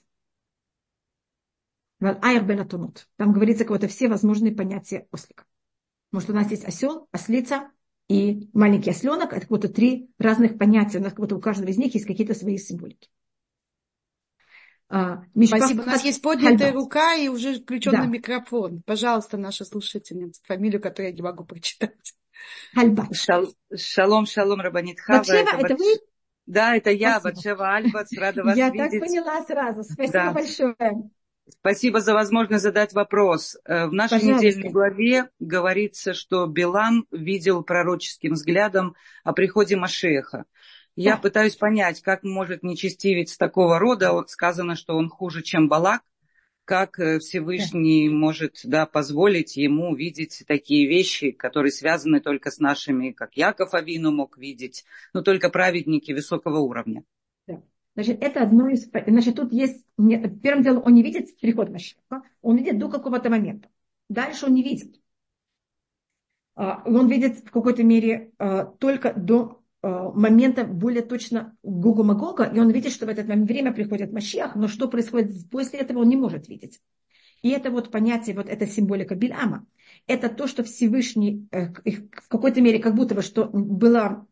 Там говорится какое-то все возможные понятия ослика. Может, у нас есть осел, ослица и маленький осленок. Это как будто три разных понятия. У нас как будто у каждого из них есть какие-то свои символики. А, Спасибо. У нас есть поднятая Хальбат. Рука и уже включенный да. микрофон. Пожалуйста, наша слушательница, фамилию, которую я не могу прочитать. Хальбат. Шал, шалом, шалом, Рабанит Хава. Батшева, это, это вы? Да, это я, Батшева Альбац, рада вас я видеть. Я так поняла сразу. Спасибо да. большое. Спасибо за возможность задать вопрос. В нашей Пожалуйста. недельной главе говорится, что Билам видел пророческим взглядом о приходе Машеха. Я да. пытаюсь понять, как может нечестивец такого рода, сказано, что он хуже, чем Балак, как Всевышний да. может да, позволить ему видеть такие вещи, которые связаны только с нашими, как Яков Авину мог видеть, но только праведники высокого уровня. Да. Значит, это одно из... Значит, тут есть... Первым делом, он не видит приход Машеха, он видит до какого-то момента. Дальше он не видит. Он видит в какой-то мере только до момента более точно Гога Магога, и он видит, что в это время приходит Машиах, но что происходит после этого, он не может видеть. И это вот понятие, вот эта символика Бильама, это то, что Всевышний в какой-то мере как будто бы, что было...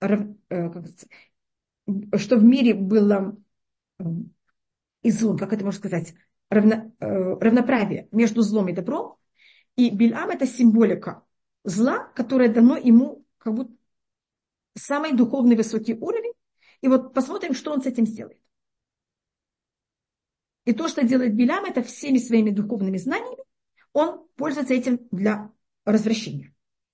что в мире было излом, как это можно сказать, равно, равноправие между злом и добром, и Бильам это символика зла, которая дано ему как будто самый духовный высокий уровень, и вот посмотрим, что он с этим сделает. И то, что делает Бильам, это всеми своими духовными знаниями, он пользуется этим для развращения.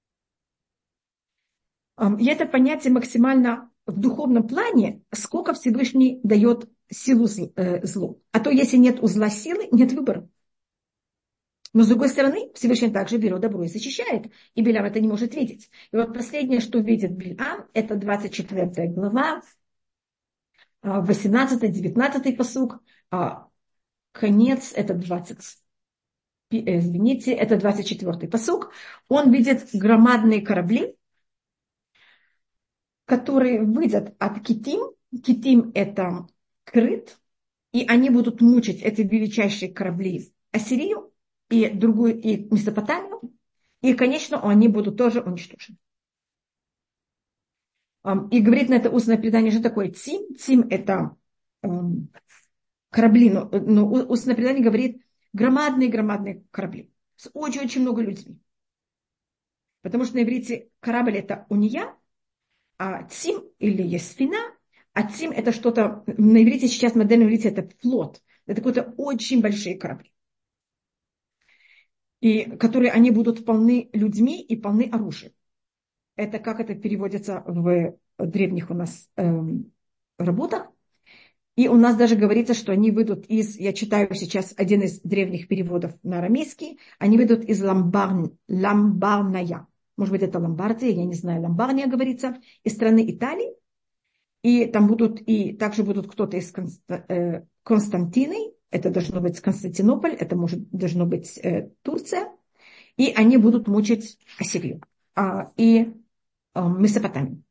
И это понятие максимально в духовном плане, сколько Всевышний дает силу злу. А то, если нет у зла силы, нет выбора. Но, с другой стороны, Всевышний также берет добро и защищает. И Бильам это не может видеть. И вот последнее, что видит Бильам, это двадцать четвёртая глава, восемнадцатый-девятнадцатый пасук. Конец, это двадцать, извините, это двадцать четвёртый пасук. Он видит громадные корабли, которые выйдут от Китим Китим – это крыт, и они будут мучить эти величайшие корабли Ассирию и другую, и Месопотамию, и, конечно, они будут тоже уничтожены. И говорит на это устное предание, что такое Тим. Тим – это корабли, но, но устное предание говорит громадные-громадные корабли с очень-очень много людьми. Потому что на иврите корабль – это уния, а Тим или Есфина, а Тим – это что-то, на иврите сейчас, в модерном иврите, это флот. Это какие-то очень большие корабли. И которые они будут полны людьми и полны оружием. Это как это переводится в древних у нас эм, работах. И у нас даже говорится, что они выйдут из, я читаю сейчас один из древних переводов на арамейский, они выйдут из Ламбарн, Ламбарная. Может быть, это Ломбардия, я не знаю, Ломбарния говорится, из страны Италии. И там будут, и также будут кто-то из Константины, это должно быть Константинополь, это может, должно быть э, Турция. И они будут мучить Ассирию а, и а, Месопотамию.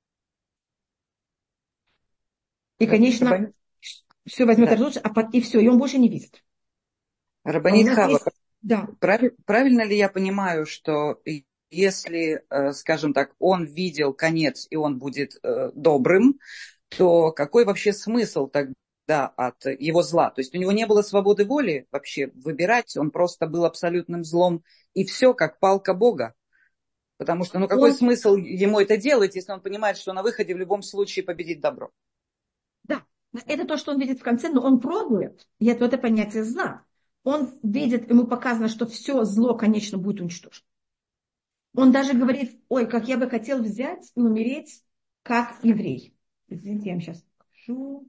И, конечно, Рабанит... все возьмет да. Разлучше, а под... и все, и он больше не видит. Рабанит а Хава, есть... да. Прав... правильно ли я понимаю, что если, скажем так, он видел конец и он будет э, добрым, то какой вообще смысл тогда от его зла? То есть у него не было свободы воли вообще выбирать, он просто был абсолютным злом, и все, как палка Бога. Потому что, ну какой он... смысл ему это делать, если он понимает, что на выходе в любом случае победит добро? Да, это то, что он видит в конце, но он пробует, и это, это понятие зла. Он видит, ему показано, что все зло, конечно, будет уничтожено. Он даже говорит, ой, как я бы хотел взять и умереть, как еврей. Извините, я вам сейчас покажу.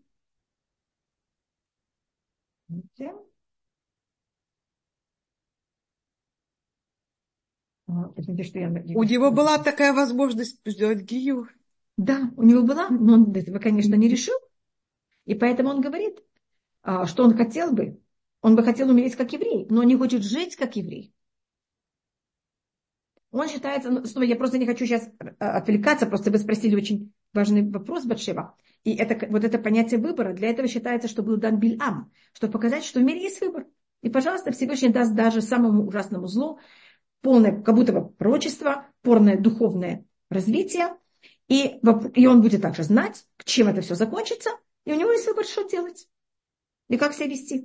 Видите? Извините, что я... У него была такая возможность сделать гию. Да, у него была, но он этого, конечно, не решил. И поэтому он говорит, что он хотел бы, он бы хотел умереть как еврей, но не хочет жить как еврей. Он считается, снова я просто не хочу сейчас отвлекаться, просто вы спросили очень важный вопрос, Батшева. И это, вот это понятие выбора, для этого считается, что был дан Бильам, чтобы показать, что в мире есть выбор. И, пожалуйста, Всевышний даст даже самому ужасному злу полное, как будто бы пророчество, полное духовное развитие, и, и он будет также знать, чем это все закончится, и у него есть выбор, что делать и как себя вести.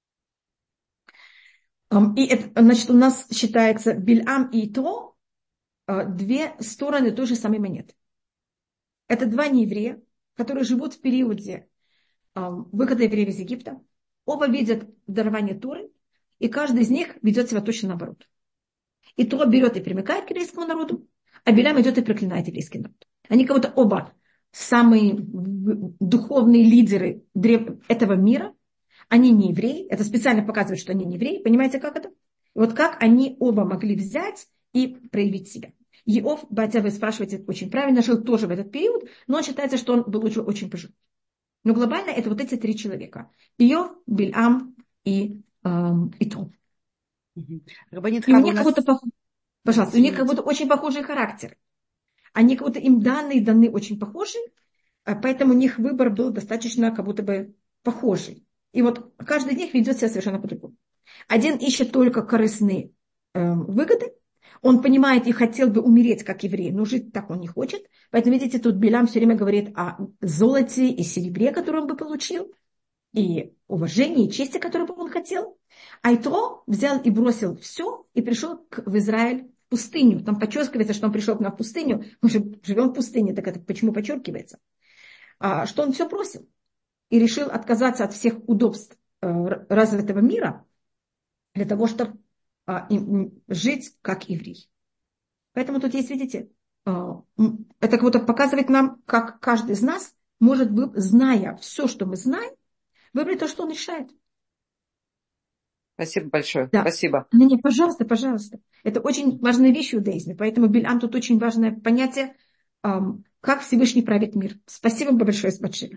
И это, значит, у нас считается Бильам и Итро две стороны той же самой монеты. Это два нееврея, которые живут в периоде выхода евреев из Египта. Оба видят дарование Торы, и каждый из них ведет себя точно наоборот. Итро берет и примыкает к еврейскому народу, а Бильам идет и проклинает еврейский народ. Они как будто оба самые духовные лидеры этого мира. Они не евреи. Это специально показывает, что они не евреи. Понимаете, как это? И вот как они оба могли взять и проявить себя. Иов, батя, вы спрашиваете, очень правильно, жил тоже в этот период, но он считается, что он был очень, очень пожилой. Но глобально это вот эти три человека. Иов, Бильам и эм, Итро. Рабанит И у них нас... как будто, пожалуйста, у них как будто очень похожий характер. Они как будто им данные даны очень похожи, поэтому у них выбор был достаточно как будто бы похожий. И вот каждый из них ведет себя совершенно по-другому. Один ищет только корыстные э, выгоды. Он понимает и хотел бы умереть как еврей, но жить так он не хочет. Поэтому, видите, тут Билам все время говорит о золоте и серебре, которое он бы получил, и уважении, и чести, которую бы он хотел. А Итро взял и бросил все и пришел к, в Израиль в пустыню. Там подчеркивается, что он пришел к нам в пустыню. Мы же живем в пустыне, так это почему подчеркивается? А, что он все бросил. И решил отказаться от всех удобств э, развитого мира для того, чтобы э, им, жить как еврей. Поэтому тут есть, видите, э, это как будто показывает нам, как каждый из нас может, зная все, что мы знаем, выбрать то, что он решает. Спасибо большое. Да. Спасибо. Не, не, пожалуйста, пожалуйста. Это очень важная вещь в иудаизме. Поэтому Бильам тут очень важное понятие, э, как Всевышний правит мир. Спасибо большое, Батшева.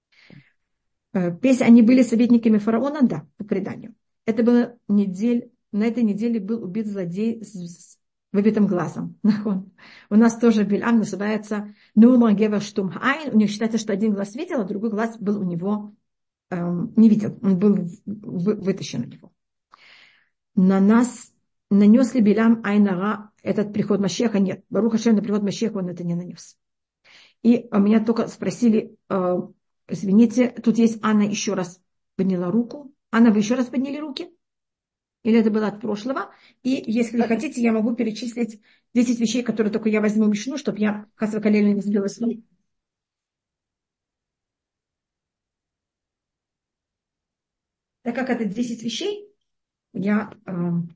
Если они были советниками фараона, да, по преданию. Это было недель, на этой неделе был убит злодей выбитым глазом. У нас тоже Билам называется Нумар Гевер Штум Айн. У них считается, что один глаз видел, а другой глаз был у него эм, не видел. Он был вы, вытащен у него. На нас нанес ли Билам Айнара этот приход Машеха? Нет. Барух Ашем, на приход Машеха он это не нанес. И меня только спросили, э, извините, тут есть Анна еще раз подняла руку. Анна, вы еще раз подняли руки? Или это было от прошлого? И если вы хотите, я могу перечислить десять вещей, которые только я возьму Мишну, чтобы я Хас вахалилу не сбила с ног. Так как это десять вещей, я э,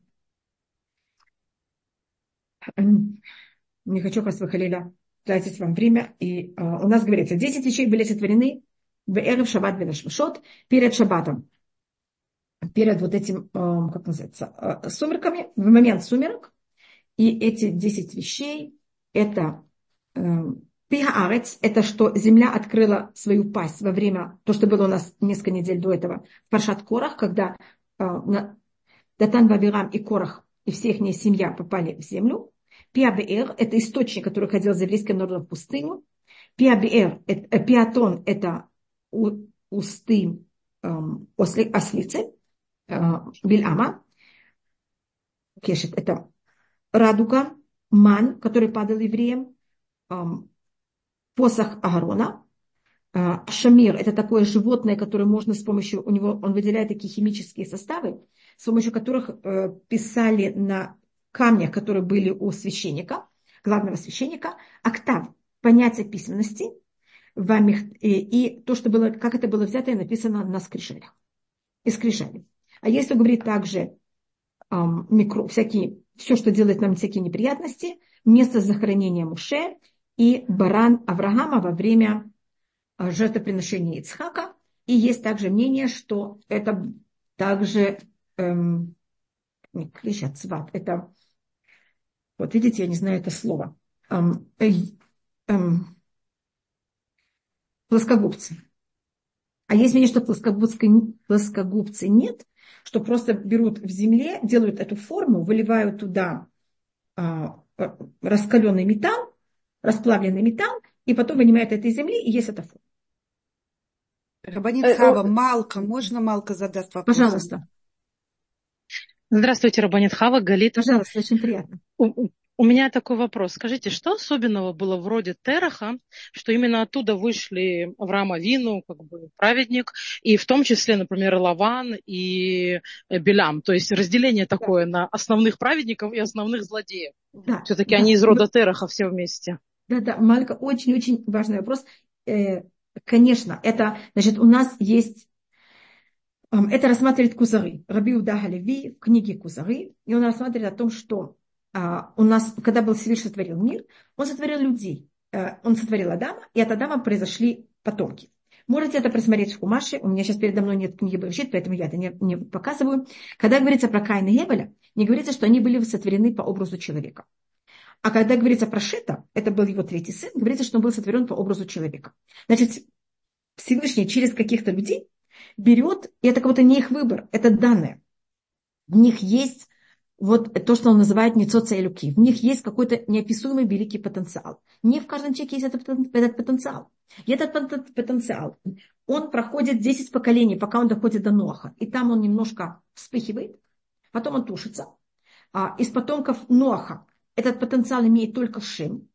э, не хочу Хас вахалилу тратить вам время. И э, у нас говорится, десять вещей были сотворены в эрев шаббат бен ашмашот, перед шаббатом. Перед вот этим, как называется, сумерками, в момент сумерок. И эти десять вещей, это пиаарец, это что земля открыла свою пасть во время, то, что было у нас несколько недель до этого, в Паршат Корах, когда Датан, Вавирам и Корах, и вся их семья попали в землю. Пиабеэр, это источник, который ходил за еврейским народом в пустыню. Пиабеэр, пиатон, это усты ослицы. Бильама, Кешет, это радуга, ман, который падал евреям, посох Аарона, шамир, это такое животное, которое можно с помощью, у него, он выделяет такие химические составы, с помощью которых писали на камнях, которые были у священника, главного священника, октав, понятие письменности, и то, что было, как это было взято и написано на скрижалях, из скрижалей. А если говорить также эм, микро, всякие, все, что делает нам всякие неприятности, место захоронения Муше и баран Авраама во время э, жертвоприношения Ицхака. И есть также мнение, что это также эм, не клещ, а цват. Это, вот видите, я не знаю это слово. Эм, э, эм, плоскогубцы. А есть мнение, что плоскогубцы нет, что просто берут в земле, делают эту форму, выливают туда а, раскаленный металл, расплавленный металл, и потом вынимают это из земли, и есть эта форма. Рабанит Хава, Малка, можно Малка задаст вопрос? Пожалуйста. Здравствуйте, Рабанит Хава, Галит. Пожалуйста, очень приятно. У меня такой вопрос. Скажите, что особенного было вроде Тераха, что именно оттуда вышли Авраам Авину, как бы праведник, и в том числе, например, Лаван и Билам? То есть разделение такое да. на основных праведников и основных злодеев. Да. Все-таки да. они из рода Тераха все вместе. Да, да, Малька, очень-очень важный вопрос. Э, конечно, это, значит, у нас есть... Это рассматривает Кузары. Раби Иуда ха-Леви в книге Кузары. И он рассматривает о том, что а, у нас, когда был Всевышний сотворил мир, он сотворил людей. А, он сотворил Адама, и от Адама произошли потомки. Можете это просмотреть в Хумаше. У меня сейчас передо мной нет книги Берешит, поэтому я это не, не показываю. Когда говорится про Каина и Гевеля, не говорится, что они были сотворены по образу человека. А когда говорится про Шета, это был его третий сын, говорится, что он был сотворен по образу человека. Значит, Всевышний через каких-то людей берет, и это как-то не их выбор, это данные. В них есть вот то, что он называет ницоца элюки. В них есть какой-то неописуемый великий потенциал. Не в каждом человеке есть этот, этот потенциал. И этот потенциал, он проходит десять поколений, пока он доходит до Ноаха. И там он немножко вспыхивает, потом он тушится. А из потомков Ноаха этот потенциал имеет только Шем.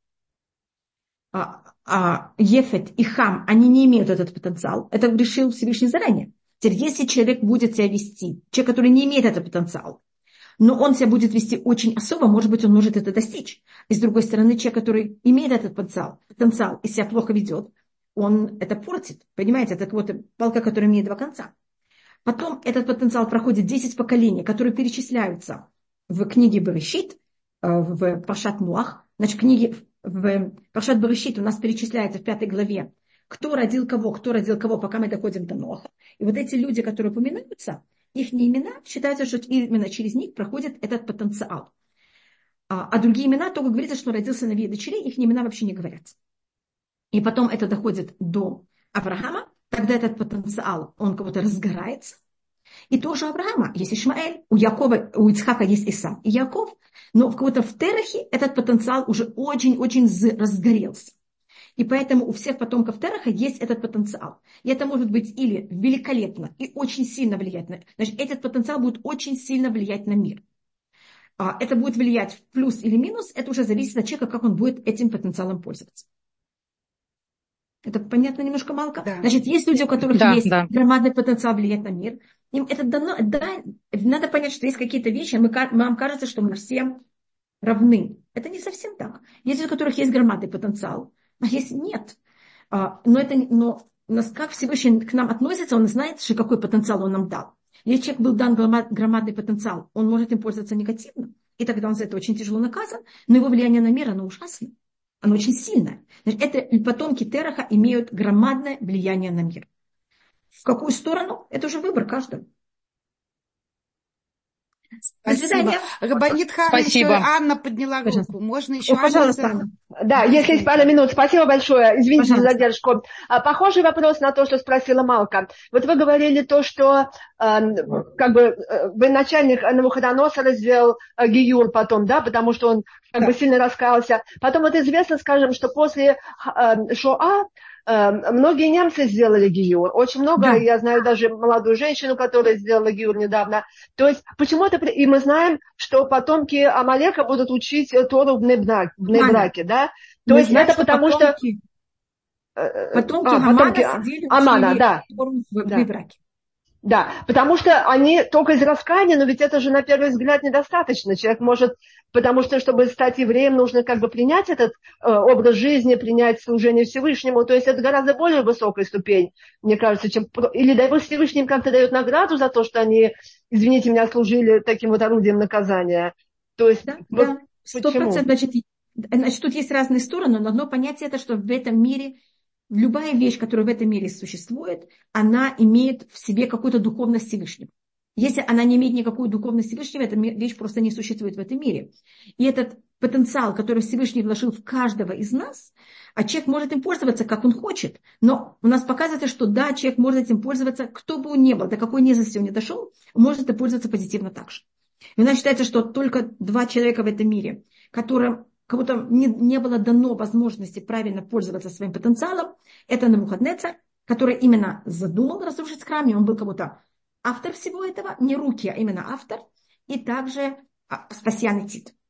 А, а Ефет и Хам, они не имеют этот потенциал. Это решил Всевышний заранее. Теперь, если человек будет себя вести, человек, который не имеет этот потенциал, но он себя будет вести очень особо, может быть, он может это достичь. И с другой стороны, человек, который имеет этот потенциал, потенциал и себя плохо ведет, он это портит. Понимаете, это вот палка, которая имеет два конца. Потом этот потенциал проходит десять поколений, которые перечисляются в книге Берешит, в Паршат Ноах. Значит, в книге в Паршат Берешит у нас перечисляется в пятой главе, кто родил кого, кто родил кого, пока мы доходим до Ноаха. И вот эти люди, которые упоминаются, их имена, считается, что именно через них проходит этот потенциал. А, а другие имена, только говорится, что родился на виде дочерей, их имена вообще не говорятся. И потом это доходит до Авраама, тогда этот потенциал, он как будто разгорается. И тоже у Авраама есть Ишмаэль, у Якова, у Ицхака есть Исав и Яков, но в каком-то в Терахе этот потенциал уже очень-очень разгорелся. И поэтому у всех потомков Тераха есть этот потенциал. И это может быть или великолепно и очень сильно влиять на... Значит, этот потенциал будет очень сильно влиять на мир. Это будет влиять в плюс или минус, это уже зависит от человека, как он будет этим потенциалом пользоваться. Это понятно немножко, Малка? Да. Значит, есть люди, у которых да, есть да. громадный потенциал влиять на мир. Им это дано, да, надо понять, что есть какие-то вещи, мы, нам кажется, что мы все равны. Это не совсем так. Есть люди, у которых есть громадный потенциал, а есть нет. Но, это, но как Всевышний к нам относится, он знает, что какой потенциал он нам дал. Если человек был дан громадный потенциал, он может им пользоваться негативно. И тогда он за это очень тяжело наказан. Но его влияние на мир, оно ужасное. Оно очень сильное. Значит, это потомки Тераха имеют громадное влияние на мир. В какую сторону? Это уже выбор каждого. До свидания. Рабанит Хана, еще Анна подняла руку. Пожалуйста. Можно еще О, пожалуйста, Анна. Да, если есть пара минут. Спасибо большое. Извините пожалуйста. За задержку. Похожий вопрос на то, что спросила Малка. Вот вы говорили то, что э, как бы военачальник Навуходоносор сделал э, гиюр потом, да, потому что он как да. бы сильно раскаялся. Потом вот известно, скажем, что после э, Шоа многие немцы сделали гиюр. Очень много, да. Я знаю даже молодую женщину, которая сделала гиюр недавно. То есть, почему-то, и мы знаем, что потомки Амалека будут учить Тору в Бней-Браке, да? То мы есть, знаем, это что потому потомки, что... Потомки а, Амана потомки, сидели Амана, да. в Бней-Браке. Да, потому что они только из раскаяния, но ведь это же на первый взгляд недостаточно. Человек может, потому что, чтобы стать евреем, нужно как бы принять этот э, образ жизни, принять служение Всевышнему. То есть это гораздо более высокая ступень, мне кажется, чем... Или дай Бог Всевышний им как-то дает награду за то, что они, извините меня, служили таким вот орудием наказания. То есть... Да, вот да, сто процентов. Значит, значит, тут есть разные стороны, но одно понятие это, что в этом мире... Любая вещь, которая в этом мире существует, она имеет в себе какую-то духовность Всевышнего. Если она не имеет никакую духовность Всевышнего, эта вещь просто не существует в этом мире. И этот потенциал, который Всевышний вложил в каждого из нас, а человек может им пользоваться, как он хочет. Но у нас показывается, что да, человек может этим пользоваться, кто бы он ни был, до какой низости он ни дошел, он может этим пользоваться позитивно так же. И у нас считается, что только два человека в этом мире, которым кому-то не, не было дано возможности правильно пользоваться своим потенциалом, это Навуходоносор, который именно задумал разрушить храм, и он был кому-то автор всего этого, не руки, а именно автор, и также Спасьян и Тит.